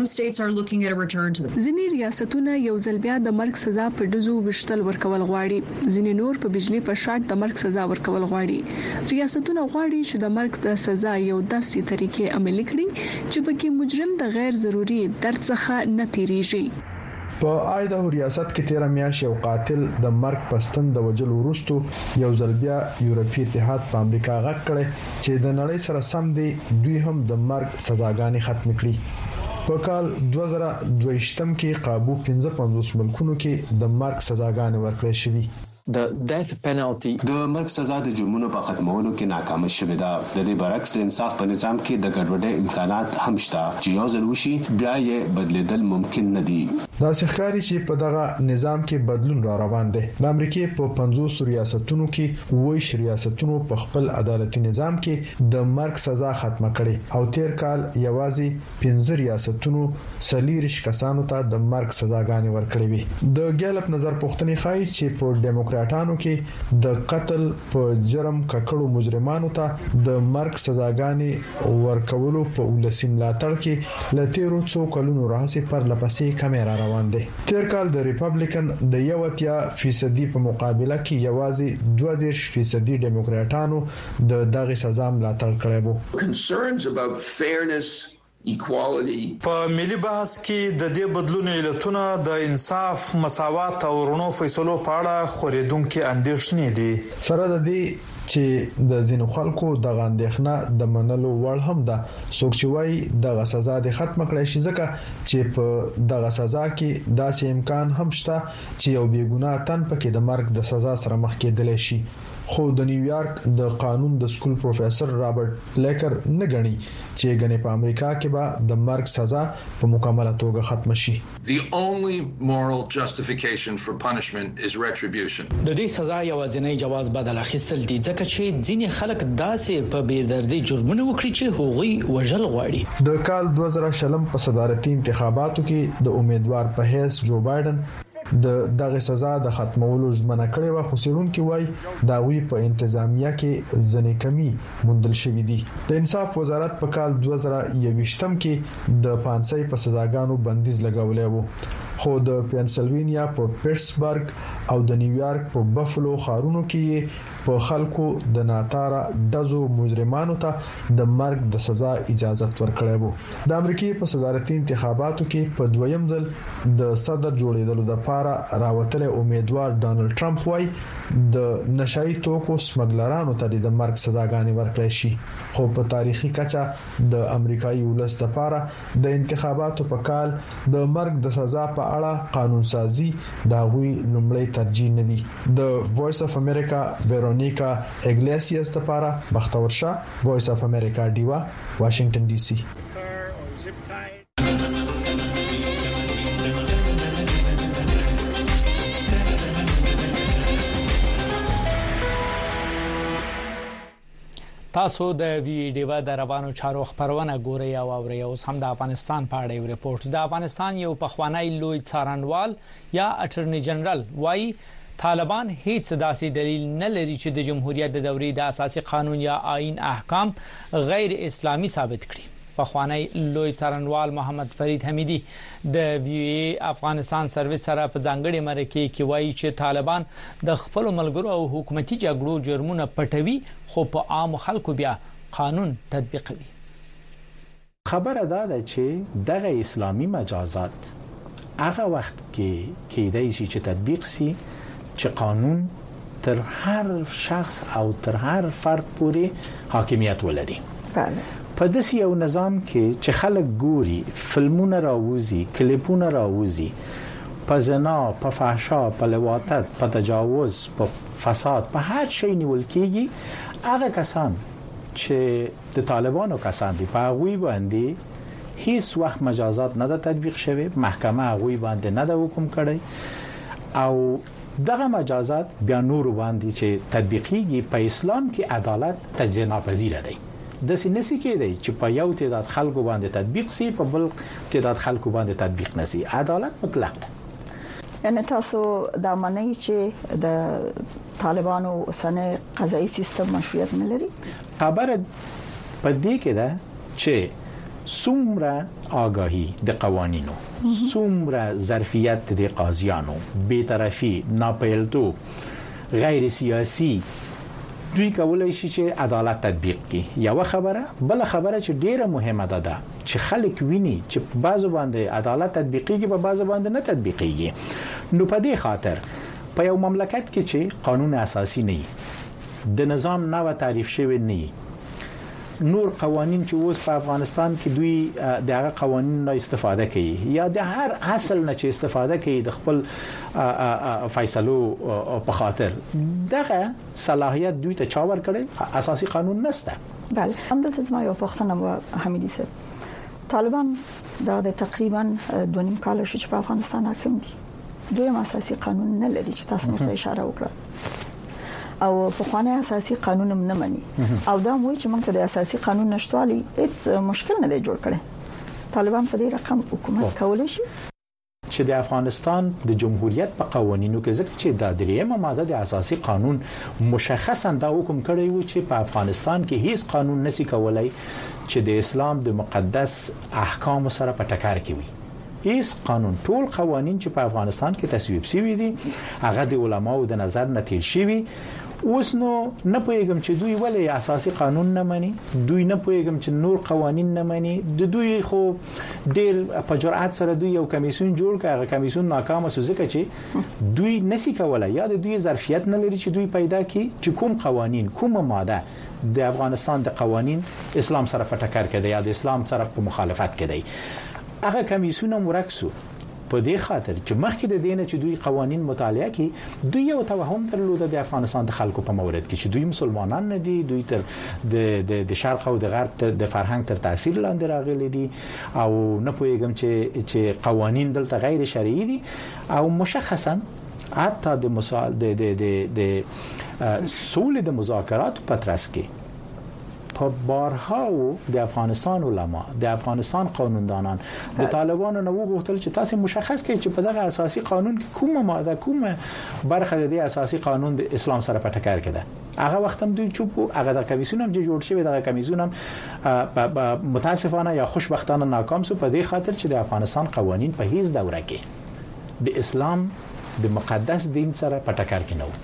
ځینې ریاستونه یو ځل بیا د مرګ سزا په دزو وشتل ورکول غواړي ځینې نور په بجلی په شارټ د مرګ سزا ورکول غواړي ریاستونه غواړي چې د مرګ د سزا یو داسې طریقې عملي کړي چې پکې مجرم د غیر ضروري درد څخه نه تیریږي په آیداهو ریاست کې 13 میاشتې یو قاتل د مرګ پستن د وجل وروستو یو ځل بیا یورپی اتحاد په امریکا غږ کړي چې د نړۍ سره سم دی دوی هم د مرګ سزاګانې ختم کړي په کال 2022 کې قابو 55 ملکونو کې د مرګ سزاګانې ورکړې شوې د ډیث پینالټي د مرګ سزا د جرمونو په ختمولو کې ناکام شوه دا د دې برعکس د انصاف په نظام کې د ګډوډۍ امکانات هم شته چې یو ځل وشي بیا یې بدلیدل ممکن نه دي دا ښکاری چې په دغه نظام کې بدلون را روان دی. د امریکای په 50 ریاستونو کې 20 ریاستونو په خپل عدالتي نظام کې د مرګ سزا ختمه کړې او تیر کال یوازې 15 ریاستونو 40 کسانو ته د مرګ سزاګانې ورکړې وي. د ګالپ نظر پوښتنې ښایي چې په ډیموکراټانو کې د قتل په جرم ککړو مجرمانو ته د مرګ سزاګانې ورکولو په ولسی ملاتړ کې لته څو کلونو راځي پر لپسې کیمرا روان دي. تیر کال د ریپبلیکن د 1% په مقابله کې یوازې 22% ډیموکراټانو د دغه سزا ملاتړ کړی وو. Concerns about fairness, equality. په ملي بحث کې د دې بدلون علتونه د انصاف، مساوات او ورونو فیصلو په اړه خورېدونکو اندېښنې دي. سره د دې چې د ځینو خلکو د غاندېخنه د منلو وړ هم ده. څوک چې وايي د سزا د ختم کړای شي ځکه چې په دغه سزا کې داسې امکان هم شته چې یو بیګناه تن پکې د مرګ د سزا سره مخ کېدل شي. خو د نیویارک د قانون د سکول پروفیسور رابرټ لیکر نه غني چې غنې په امریکا کې به د مرګ سزا په مکمله توګه ختم شي. The only moral justification for punishment is retribution. د دې سزا یوازینی جواز بدل اخیستل دي ځکه چې ځینې خلک داسې په بیدردي جرمونه وکړي چې هغوی وژل غواړي. د کال 2020 په صدارتي انتخاباتو کې د امیدوار په حیث جو بایدن د دغه سزا د ختمولو ژمنه کړې و، خو څېړونکو وايي دا وی په انتظامیه کې ځنې کمی موندل شوې دي. د انصاف وزارت په کال 2021 کې د 500 په سزاګانو بندیز لګولې وو، خو د پنسلوانیا په پیټسبرګ او د نیویارک په بفلو ښارونو کې په خلکو د ناتاره دزو مجرمانو ته د مرګ د سزا اجازه ورکړې وو. د امریکای په صدارتي انتخاباتو کې په دویم ځل د صدر جوړېدلو لپاره راوتل امیدوار ډانلډ ټرمپ وايي د نشایي توکو سمګلرانو ته د مرګ سزاګانې ورکړې شي. خو په تاریخي کچه د امریکایي ولس لپاره د انتخاباتو په کال د مرګ د سزا په اړه قانون سازي دا غوي لومړی ترجیح نه وي. د وایس اف امریکا ویرونیکا اګلیسیاس لپاره بختور شاه، وایس اف امریکا دیوا، واشنگټن ډي سي. تاسو د ویډیو د روانو چارو خبرونه ګورئ او اورئ. اوس هم د افغانستان په اړه یو ریپورت. د افغانستان یو پخوانی لوی څارنوال یا اټرنی جنرال وايي طالبان هیڅ داسې دلیل نه لري چې د جمهوریت د دورې د اساسي قانون یا آئین احکام غیر اسلامي ثابت کړي. پخوانی لوی څارنوال محمد فرید حمیدی د وی افغانستان سرویس سره په ځانګړي مرکه کې وایي چې طالبان د خپل ملګرو او حکومتي جګړو جرمونه پټوي خو په عام خلکو بیا قانون تطبیقوي. خبره ده چې دغه اسلامي مجازات هغه وخت کې کېدای شي چې تطبیق سي چې قانون تر هر شخص او تر هر فرد پورې حاکمیت ولري. بله. په داسې یو نظام کې چې خلک ګوري، فلمونه راوځي، کلیپونه راوځي، په زنا، په فحشا، په لواطت، په تجاوز، په فساد، په هر شی نیول کېږي. هغه کسان چې د طالبانو کسان دي په هغوی باندې هیڅ وخت مجازات نه ده تطبیق شوی، محکمه هغوی باندې نه ده حکم کړی او دغه مجازات بیا نور باندې چې تطبیقيږي. په اسلام کې عدالت تجزیه ناپذیره دی. د سینسي کې دی چې په یو تعداد خلکو باندې تطبیق سي، په بل تعداد خلکو باندې تطبیق نشي. عدالت مطلق ده. یعنی تاسو دا معنی چې د طالبانو سنه قضایي سیستم مشروعیت نه لري؟ خبره په دې کې ده چې څومره آگاهی د قوانینو، څومره ظرفیت د قاضیانو، بی‌طرفي، ناپیلتوب، غیر سیاسي، دوی کولای شي چې عدالت تطبیق کړي. یو خبره، بل خبره چې ډیره مهمه ده چې خلک ویني چې په بعضو باندې عدالت تطبیقيږي، په بعضو باندې نه تطبیقيږي. نو په دې خاطر په یو مملکت کې چې قانون اساسي نه وي، د نظام نوو تعریف شوی نه وي، نور قوانین چې اوس په افغانستان کې دوی دغه قوانین نه استفاده کوي یا د هر اصل نه چې استفاده کوي د خپل فیصلو په خاطر، دغه صلاحیت دوی ته چا ورکړي؟ اساسي قانون نشته. بله، همدلته زما یو پوښتنه و حمیدی صاحب، طالبان د تقریبا 2.5 کال شو چې په افغانستان حاکم دي. دوی اساسي قانون نه لري چې تاسو مو ته اشاره وکړه او په قانون اساسي قانون هم نه مني او دا موږ چې موږ د اساسي قانون نشټوالي هیڅ مشکل نه دی جوړ کړی. طالبان په دې رقم حکومت کولای شي چې د افغانستان د جمهوریت په قوانینو کې ځکه چې د دریمه ماده د اساسي قانون مشخصا دا حکم کړی و چې په افغانستان کې هیڅ قانون نشي کولای چې د اسلام د مقدس احکام سره په ټکر کې وي. هیڅ قانون ټول قوانین چې په افغانستان کې تصویب شوي دي هغه د علماو د نظر نه تیر شوي. اوس نو نه پوهیږم چې دوی ولې اساسي قانون نه مني، دوی نه پوهیږم چې نور قوانین نه مني. د دوی خو ډېر په جرأت سره دوی یو کمیسیون جوړ کړ، هغه کمیسیون ناکام شو ځکه چې دوی نسی کولای یا د دوی ظرفیت نه لري چې دوی پیدا کړي چې کوم قوانین کومه ماده د افغانستان د قوانین اسلام سره په ټکر کې دی یا د اسلام سره په مخالفت کې دی. هغه کمیسیون مرکزو په دې خاطر چې مخکې د دینه چې دوی قوانین مطالعه کړي دوی یو توهم درلود د افغانستان د خلکو په مورد کې چې دوی مسلمانان نه دي، دوی تر د شرق او د غرب د فرهنګ تر تاثیر لاندې راغلي دي او نه پوهیږم چې قوانین دلته غیر شرعي دي او مشخصا حتی د سولې د مذاکرات په ترڅ کې په بارها د افغانستان علما د افغانستان قانوندانان د طالبانو نو غوښتل چې تاسو مشخص کړئ چې په دغه اساسي قانون کې کومه ماده کومه برخه د اساسي قانون د اسلام سره په ټکر کې ده. هغه وخت هم دوی چوپ هغه د کمیسیون هم جوړ شوی دغه کمیسیون هم متاسفانه یا خوشبختانه ناکام شو په دې خاطر چې د افغانستان قوانین په هیڅ دوره کې د اسلام د مقدس دین سره په ټکر کې نه و.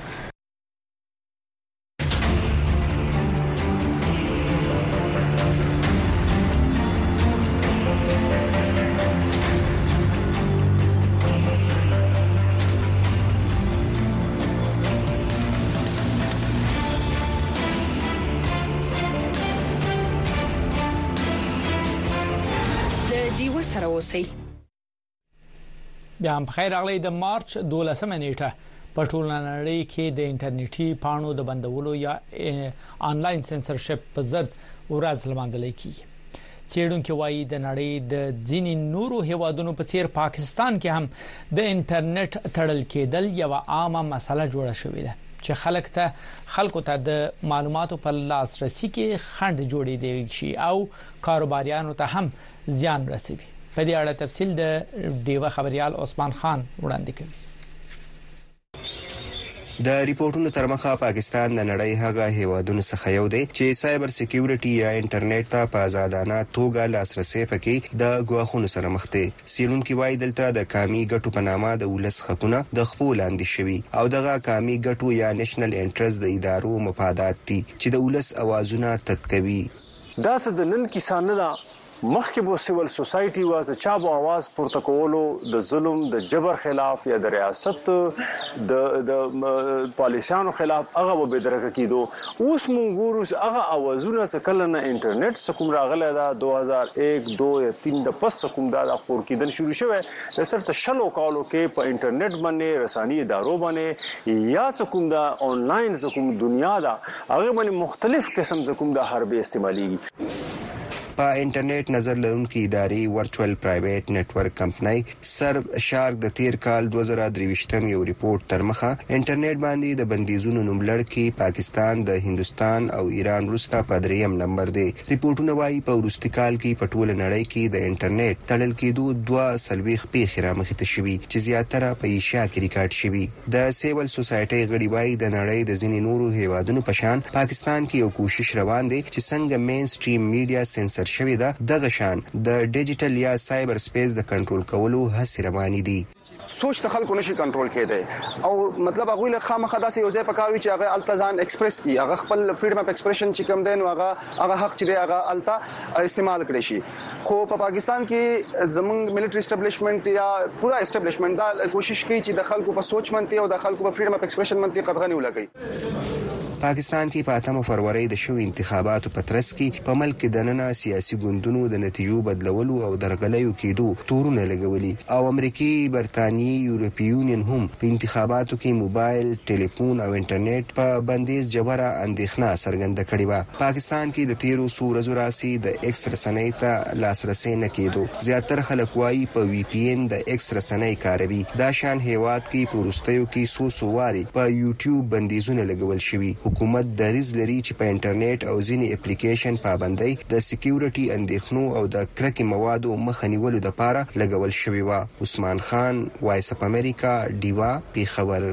بیا هم بخیر راغلی. د مارچ 12مه نیټه په ټول نړۍ کې د انټرنیټي پاڼو د بندولو یا آنلاین سنسرشپ په ضد ورځ لمانځل کیږي. څېړونکو وايي د نړۍ د ځینې نورو هیوادونو په څیر پاکستان کې هم د انټرنیټ تړل کېدل یو عامه مسله جوړه شوې ده چې خلکو ته د معلوماتو په لاسرسي کې خنډ جوړېدای شي او کاروباریانو ته هم زیان رسوي. په دې اړه تفصیل د ډیوه خبريال عثمان خان وړاندې کوي. د ریپورتونو تر مخه پاکستان د نړۍ هغه هیوادونو څخه یو دی چې سایبر سکیورټي یا انټرنیټ ته په آزادانه توګه لاسرسي پکې د ګواښونو سره مخ دي. څېړونکو وايي دلته د کامي ګټو په نامه د ولس حقونه د خپل لاندې شوي او دغه کامي ګټو یا نېشنل انټرست د ادارو مفادات دي چې د ولس اوازونه تدقوي. دا څه د نن کیسه نه ده. مخکې بو سیول سوسایټي واز چا بو आवाज پورته کولو د ظلم د جبر خلاف یا د ریاست د پالیسانو خلاف هغه به بدرګه کیدو. اوس مونږ ګورو هغه اوازونه څکل نه انټرنیټ سکوم راغله دا 2001 2 یا 3 د پس سکوم دا خور کیدل شروع شوه. د سره شلو کالو کې په انټرنیټ باندې رساني ادارو باندې یا سکوم دا آنلاین سکوم دنیا دا هغه باندې مختلف قسم سکوم دا حربې استعماليږي. په انټرنیټ نظر لرونکي ادارې ورچوال پرایویټ نتورک کمپنۍ سرب شارک د تیر کال 2023 یو ریپورت تر مخه انټرنیټ باندې د بندیزونو نوملړ کې پاکستان د هندستان او ایران وروسته په دریم نمبر دی. ریپورتونه وايي په وروستي کال کې په ټوله نړۍ کې د انټرنیټ تړل کېدو 2 پیښې رامخته شوي چې زیاتره په ایشیا کې ریکارډ شوي. د سیول سوسایټي غړي وايي د نړۍ د ځینې نورو هیوادونو په شان پاکستان کې یو کوشش روان دی چې څنګه مین سټریم میډیا سنسر شوی ده دغه شان د ډیجیټل یا سایبر سپیس د کنټرول کولو هڅې روانې دي. سوچ ته خلکو نشي کنټرول کېده او مطلب هغه له خامخا داسې یو ځای پکاوي چې هغه التزام ایکسپریس کی هغه خپل فریډم اف ایکسپریشن چې کوم دین هغه حق چې هغه التا استعمال کړي شي. خو په پاکستان کې زمونږ ملټری اسټابلیشمنت یا پورا اسټابلیشمنت دا کوشش کوي چې د خلکو په سوچ منتي او د خلکو په فریډم اف ایکسپریشن منتي قدغه نه ولګي. پاکستان کې په 8 فروری د شوي انتخاباتو په ترڅ کې په ملک د نننه سیاسي ګوندونو د نتیجو بدلولو او درغلیو کېدو تورونه لګولي او امریکای، برتانیې، یورپی یونین هم په انتخاباتو کې موبایل، ټلیفون او انټرنیټ په بندیز جبره اندېښنه څرګنده کړې و. پاکستان کې د تیرو څو ورځو راځي د ایکس رسنۍ ته لاسرسي نه کېدو. زیاتره خلک وايي په وی پی ان د ایکس رسنۍ کاروي. دا شان هیواد کې په وروستیو کې څو واري په یوټیوب بندیزونه لګول شوي. حکومت دریځ لري چې په انټرنیټ او ځینې اپلیکیشن پابندۍ د سکیورټي اندېښنو او د کرکې موادو مخه نیولو لپاره لګول شوی و. عثمان خان، وایس اف امریکا، ډیوا، پیښور.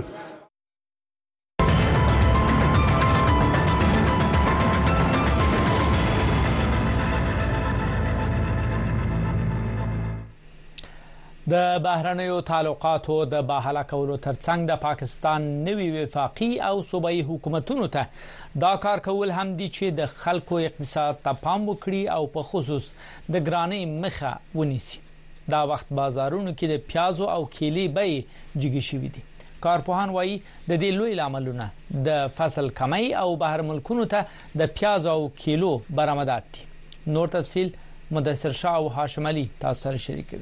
د بهرنیو تعلقاتو د بحاله کولو ترڅنګ د پاکستان نوي وفاقي او صوبایي حکومتونو ته دا کار کول هم دي چې د خلکو اقتصاد ته پام وکړي او په خصوص د ګرانۍ مخه ونیسي. دا وخت بازارونو کې د پیازو او کیلې بیې جګې شوې دي. کارپوهان وایي د دې لوی لاملونه د فصل کمی او بهر ملکونو ته د پیاز او کیلو برآمدات دي. نور تفصیل مدثر شاه او هاشم علي تاسو سره شریکوي.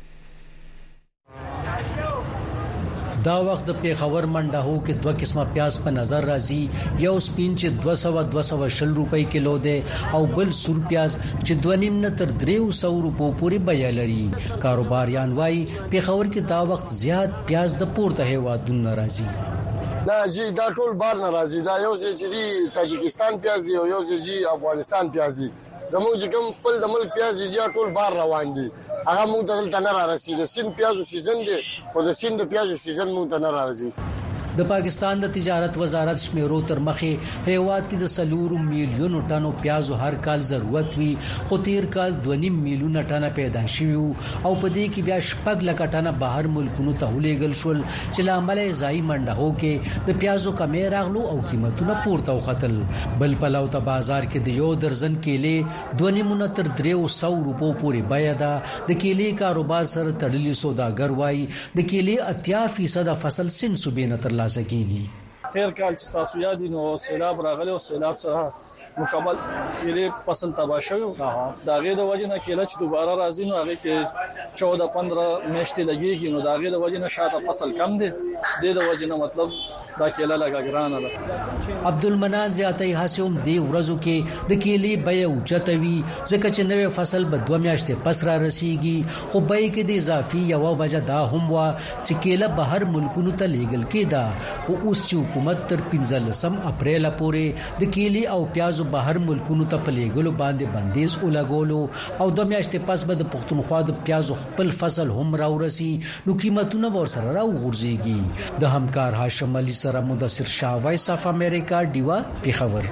دا وخت د پیښور منډهو کې دوه قسمه پیاز په نظر راځي. یو سپین چې 200 روپۍ کیلو دی او بل سور پیاز چې 2.5 نه تر 300 روپو پورې بیه لري. کاروباریان وايي پیښور کې دا وخت زیات پیاز د پورته هیوادونو راځي. نه جی دا ټول بار ناراضي. دا یو چې دی تاجکستان پیاز دی او یو چې افغانستان پیاز دی. زموږ چې کوم خپل د ملک پیاز دی ټول بار روان دي. هغه موږ ته دلته نه راسي. د سین پیازو سیزن دی او د سین د پیازو سیزن موږ ته نه راځي. د پاکستان د تجارت وزارت شمیرو تر مخه هیواد کې د 4 میلیون ټنو پیازو هر کال ضرورت وي، خو تیر کال 2.5 میلیون ټنه پیدا شوی او په دې کې بیا 6 لک ټنه بهر ملکونو ته ولېږل شول چې لامل ځای منډهو کې د پیازو کمی راغلو او قیمتونه پورته وختل. بل په لوته بازار کې د یو درزن کېلې 2.5 تر 300 روپو پورې بیه ده. د کېلې کاروبار سره تړلي سوداګر وایي د کېلې 80% فصل سن صوبې نه ترلاسه کیږي. تیر کال چې تاسو یاد دي نو سیلاب راغلی او سیلاب سره مکمل کېلې فصل تباه شو. دا غي د وجه نه کېله چې دوباره راځي نو هغه کې 14-15 میاشتې لګيږي. نو دا غي د وجه نه شاته فصل کم دي. د وجه نه مطلب دا کېله لګا ګرانه ده. عبدالمنان زیاتای حسوم دی ورځو کې د کېلې بیه اوچتوي ځکه چې نوې فصل به 2 میاشتې پس را رسیږي. خو بیه کې د اضافي یو وجه دا هم وا چې کېله بهر ملکونو ته لیږل کېده. خو اوس چې حکومت تر 15 اپریل پورې د کېلې او پیازو بهر ملکونو ته په لیږلو باندې بندیز ولګولو او 2 میاشتې پس به د پښتونخوا د پیازو خپل فصل هم راورسي نو قیمتونه ور سره راوغورځيږي. د همکار هاشم علي سره مدثر شاه، وایس اف امریکا، ډیوا، پیښور.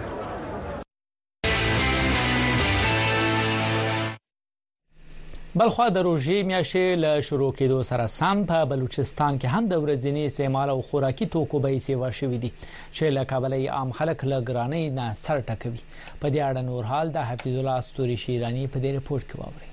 بلخوا د روژې میاشتې له شروع کېدو سره سم په بلوچستان کې هم د ورځني استعمال او خوراکي توکو بیې سیوا شوې دي چې له کابل عام خلک له ګرانۍ نه سر ټکوي. په دې اړه نور حال د حفیظ الله استوري شیرانی په دې رپورت کې واوري.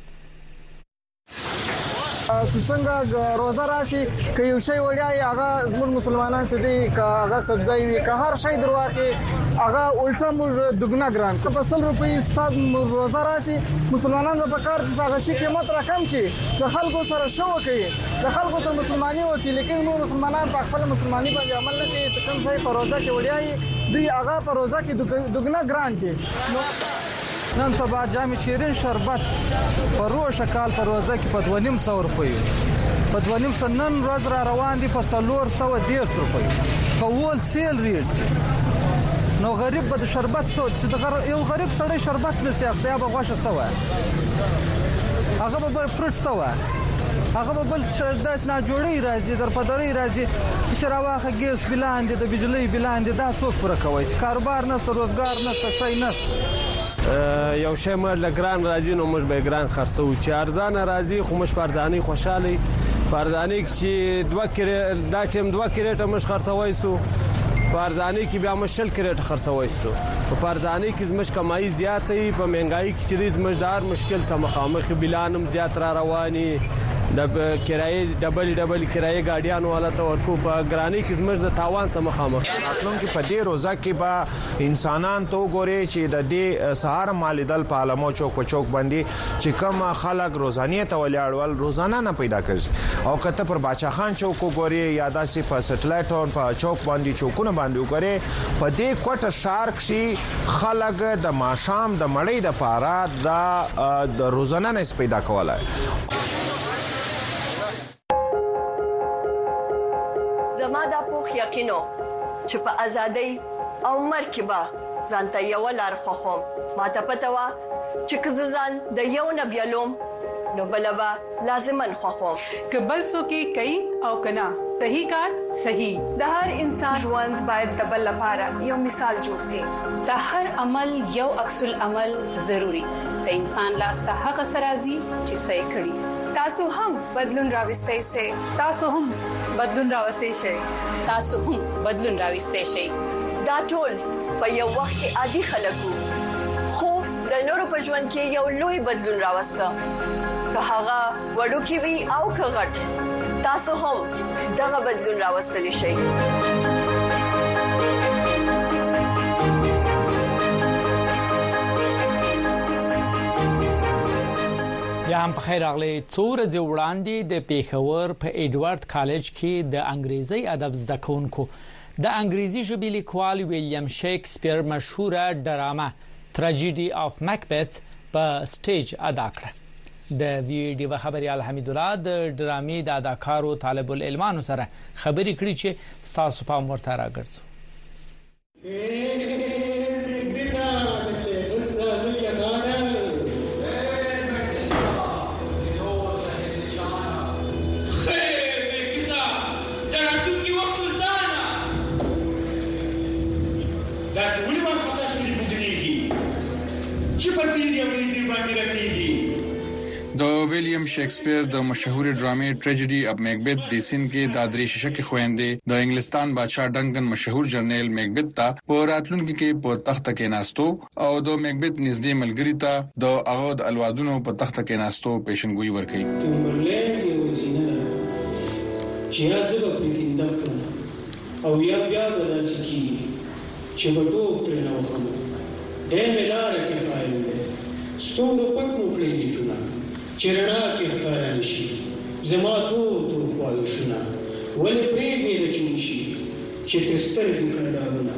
څنګه روزه راشي که یو شی وړیا هغه زموږ مسلمانان سدي که هغه سبزی وي که هر شی درواخي هغه الټا موږ دغنا ګران که په 100 روپۍ ستاد روزه راشي مسلمانانو په کار چې هغه شي قیمت رقم کې د خلکو سره شو کوي د خلکو سره مسلمانۍ وکړي. لیکن نو مسلمانان په خپل مسلمانۍ باندې عمل نه کوي. څه کوم شی په روزه کې وړیا دی هغه په روزه کې دغنا ګران کې. نن سبا جام شیرین شربت په روزه کال په روزه کې په 2.5 روپۍ په 2.5 نن روز را روان دي په 410 روپۍ په ول سیل ریټ. نو غریب به د شربت چې یو غریب سړی شربت نسی اخته به غوښه سوا هغه به فروټ سوا هغه به بل داس نه جوړی راځي در پدری راځي چې راواخه ګیس بلاندې د بجلی بلاندې دا څوک پر کوي. کاروبار نه روزګار نه څه نه یو شی مر لګران راځي نو موږ به ګران خرڅو. چې ارزانه راځي خو موږ پرځاني خوشاله پرځاني چې 2 کریټ دا ټیم 2 کریټ موږ خرڅوي سو پرځاني کې بیا مشل کریټ خرڅوي سو. په پرځاني کې موږ کمایي زیاتې په مهنګای کې چې موږ دار مشکل سره مخامخ بلانم زیات را رواني د کرایې ډبل کرایې ګاډیان والا ته ورکو په ګرانی کې زموږ د تاوان سره مخامخ راتلون کې په دې روزه کې به انسانان ته وګوري چې د دې سهار مالیدل په علمو چوک په چوک باندې چې کوم خلک روزانه ته ولاړول روزانه نه پیدا کړي او کته پر باچا خان چوک وګوري یا داسې په سټلایټ ټاون په چوک باندې چوکونه باندې وګوري په دې کوټه شارک شي خلک د ماشام د مړی د پاره د روزانه نه پیدا کولای زما د پوخ یقینو چې په ازادۍ او مرکبه ځانته یو لار خوخم ما ته پته وا چې کززان د یو نبیلوم نو بلبا لازمن خوخم کبل سو کې کوي او کنا صحیح کار صحیح د هر انسان ژوند باید د بل لپاره یو مثال جوړ شي د هر عمل یو عکس العمل ضروری د انسان لاس ته هغه سرازي چې صحیح کړي تاسو هم بدلون راوستئ شئ تاسو هم بدلون راوستئ شئ تاسو هم بدلون راوستئ شئ دا ټول په یو وخت کې عادي خلکو خو د نورو په ژوند کې یو لوی بدلون راوسته که هغه وړوکی وي او که غټ تاسو هم دغه بدلون راوستلی شئ یا هم په خیر اغلی څو ورځې وړاندې د پیښور په ایډورد کالج کې د انګریزي ادب زده کوونکو د انګریزي ژبې لیکوال ویلیام شکسپیر مشهوره ډرامه تراجیډي اف مکبث په سټیج ادا کړه د ویډیو خبريال حمید الله د ډرامې د اداکارو طالب العلمانو سره خبرې کړې چې تاسو په مرته راګرځو د ویلیام شکسپیر د مشهور ډرامې ټریجډي اف میکبث د سین کې د درې شیشه کې خويندې د انګلستان بادشاہ ډنګن مشهور جرنیل میکبث ته په راتلونکو کې په تخت کې ناستو او د میکبث نږدې ملګری ته د هغه د الوادونو په تخت کې ناستو پیشنګوئی ورکړي کمبرلینډ یو وسینه چې ازبه پریتیندم کړم او بیا به داسې کیږي چې په ټوک ترې نه وخم د ملاره کې قائم دی ستورو پټ مو کړی لیکونه چرنا کې ښکارا نشي زما تور پالشونه ولې پریږدي د چونشي چې تستر کې کړهونه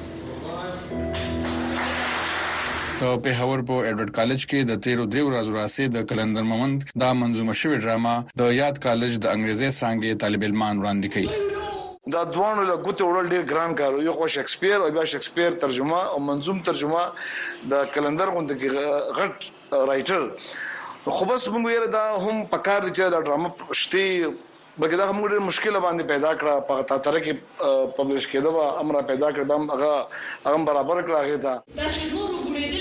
په پیښور په ایډورد کالج کې د 13 ورځې راځي د کلندر مومند دا منظومه شوی ډرامه د یاد کالج د انګریزي څنګه طالب علمان وړاندې کړي دا دوانو له ګوت وړل ډیر ګران کار یو خو شکسپیر او بیا شکسپیر ترجمه او منظوم ترجمه د کلندر غوند کې غټ رائټر خو بس موږ یې دا هم پکار دي چې دا ډرامه شتي بلکې دا موږ ډېر مشکل باندې پیدا کړه په تاتره کې پبلش کېده و امر پیدا کړم هغه برابر کړه دا چې نور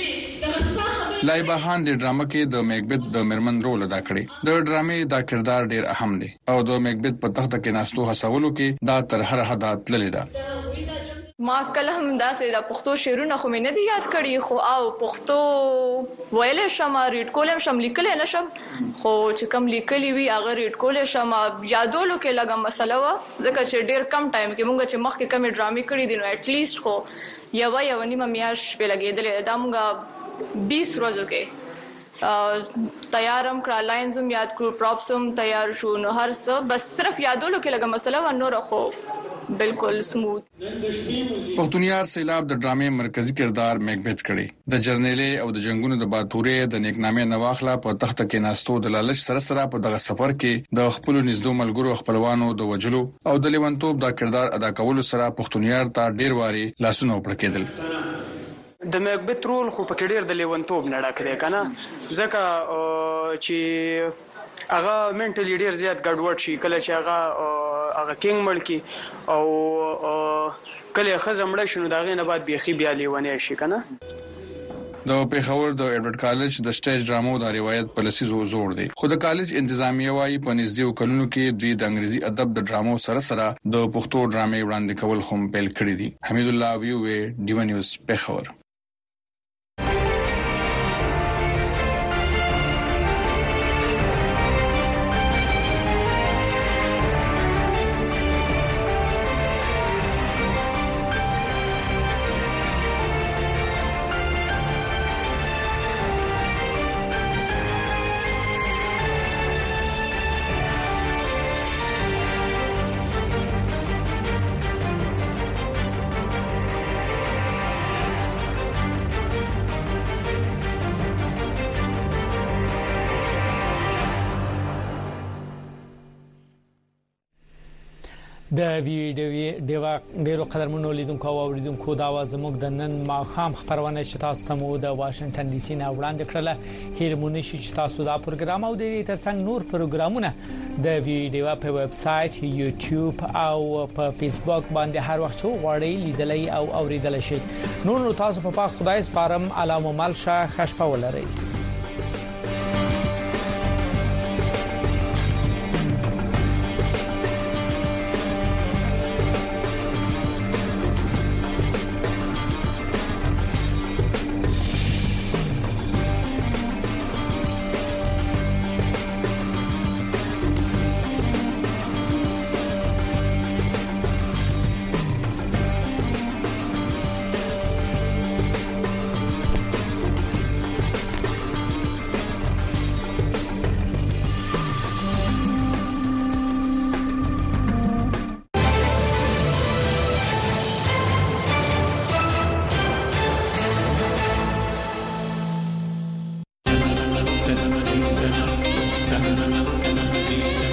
وګړي لایبا خان د ډرامه کې د میکبث د مرمن رول ادا کړی د ډرامې دا کردار ډېر اهم دی او د میکبث په تخت کې ناستو هڅولو کې دا تر هر حد تللی ده ما کله هم داسې د پښتو شعرونه خو مې نه دي یاد کړي خو او پښتو ویلې شم ریډ کولم شم لیکل نه شم خو چې کم لیکلي وي هغه ریډ کول شم یادولو کې لګم مسله و ځکه چې ډیر کم ټایم کې مونږ چې مخکې کم ډرامې کړې دي نو اټ لیست خو یو نیمه میاش په لګېدل دا مونږه 20 ورځو کې تیارم کړه لاینز هم یاد کړو پراپس هم تیار شو نو هر څه بس صرف یادولو کې لګم مسله و نور خو بالکل سموث پښتونیار سیلاب د ډرامې مرکزی کردار میکبث کړي د جرنیلې او د جنگونو د باتورې د نیکنامې نواخله په تخت کې ناستو د لالچ سره په دغه سفر کې د خپل نږدې ملګرو خپلوانو د وجلو او د لیونتوب د کردار ادا کولو سره پښتونیار ته ډیر واري لاسونه وړکېدل د میکبث رول خو په ډیر د لیونتوب نه ډک دی کنه ځکه چې هغه منټلی ډیر زیات ګډوډ شي کله چې هغه کینګ ملکی او کله خزمړ شنو داغه نه بعد بيخي بیا لیونه شي کنه د پیښور د ایډورد کالج د سټیج ډرامو د روایت په لسیزو زوړ دی خو د کالج انتظامیه وايي په نږدې کلونو کې دوی د انګریزي ادب د ډرامو سره د پښتو ډرامې وړاندې کول هم پیل کړی دي حمید الله ویو ډیو نیوز پیښور د ویډیو ډیرو قدرمنو لیدونکو او اوریدونکو دا زموږ د نن ماښام خبرونه چې تاسو ته مو د واشنگټن ډي سي نه وړاندې کړله هیرمونی چې تاسو دا پروګرام او د ترڅنګ نور پروګرامونه د ویډیو په ویب سټ یوټیوب او په فیسبوک باندې هر وخت غواړئ لیدلای او اوریدلای شئ نور تاسو په پاک خدای سپارم علامه ملشه خشپه ولرئ Canada.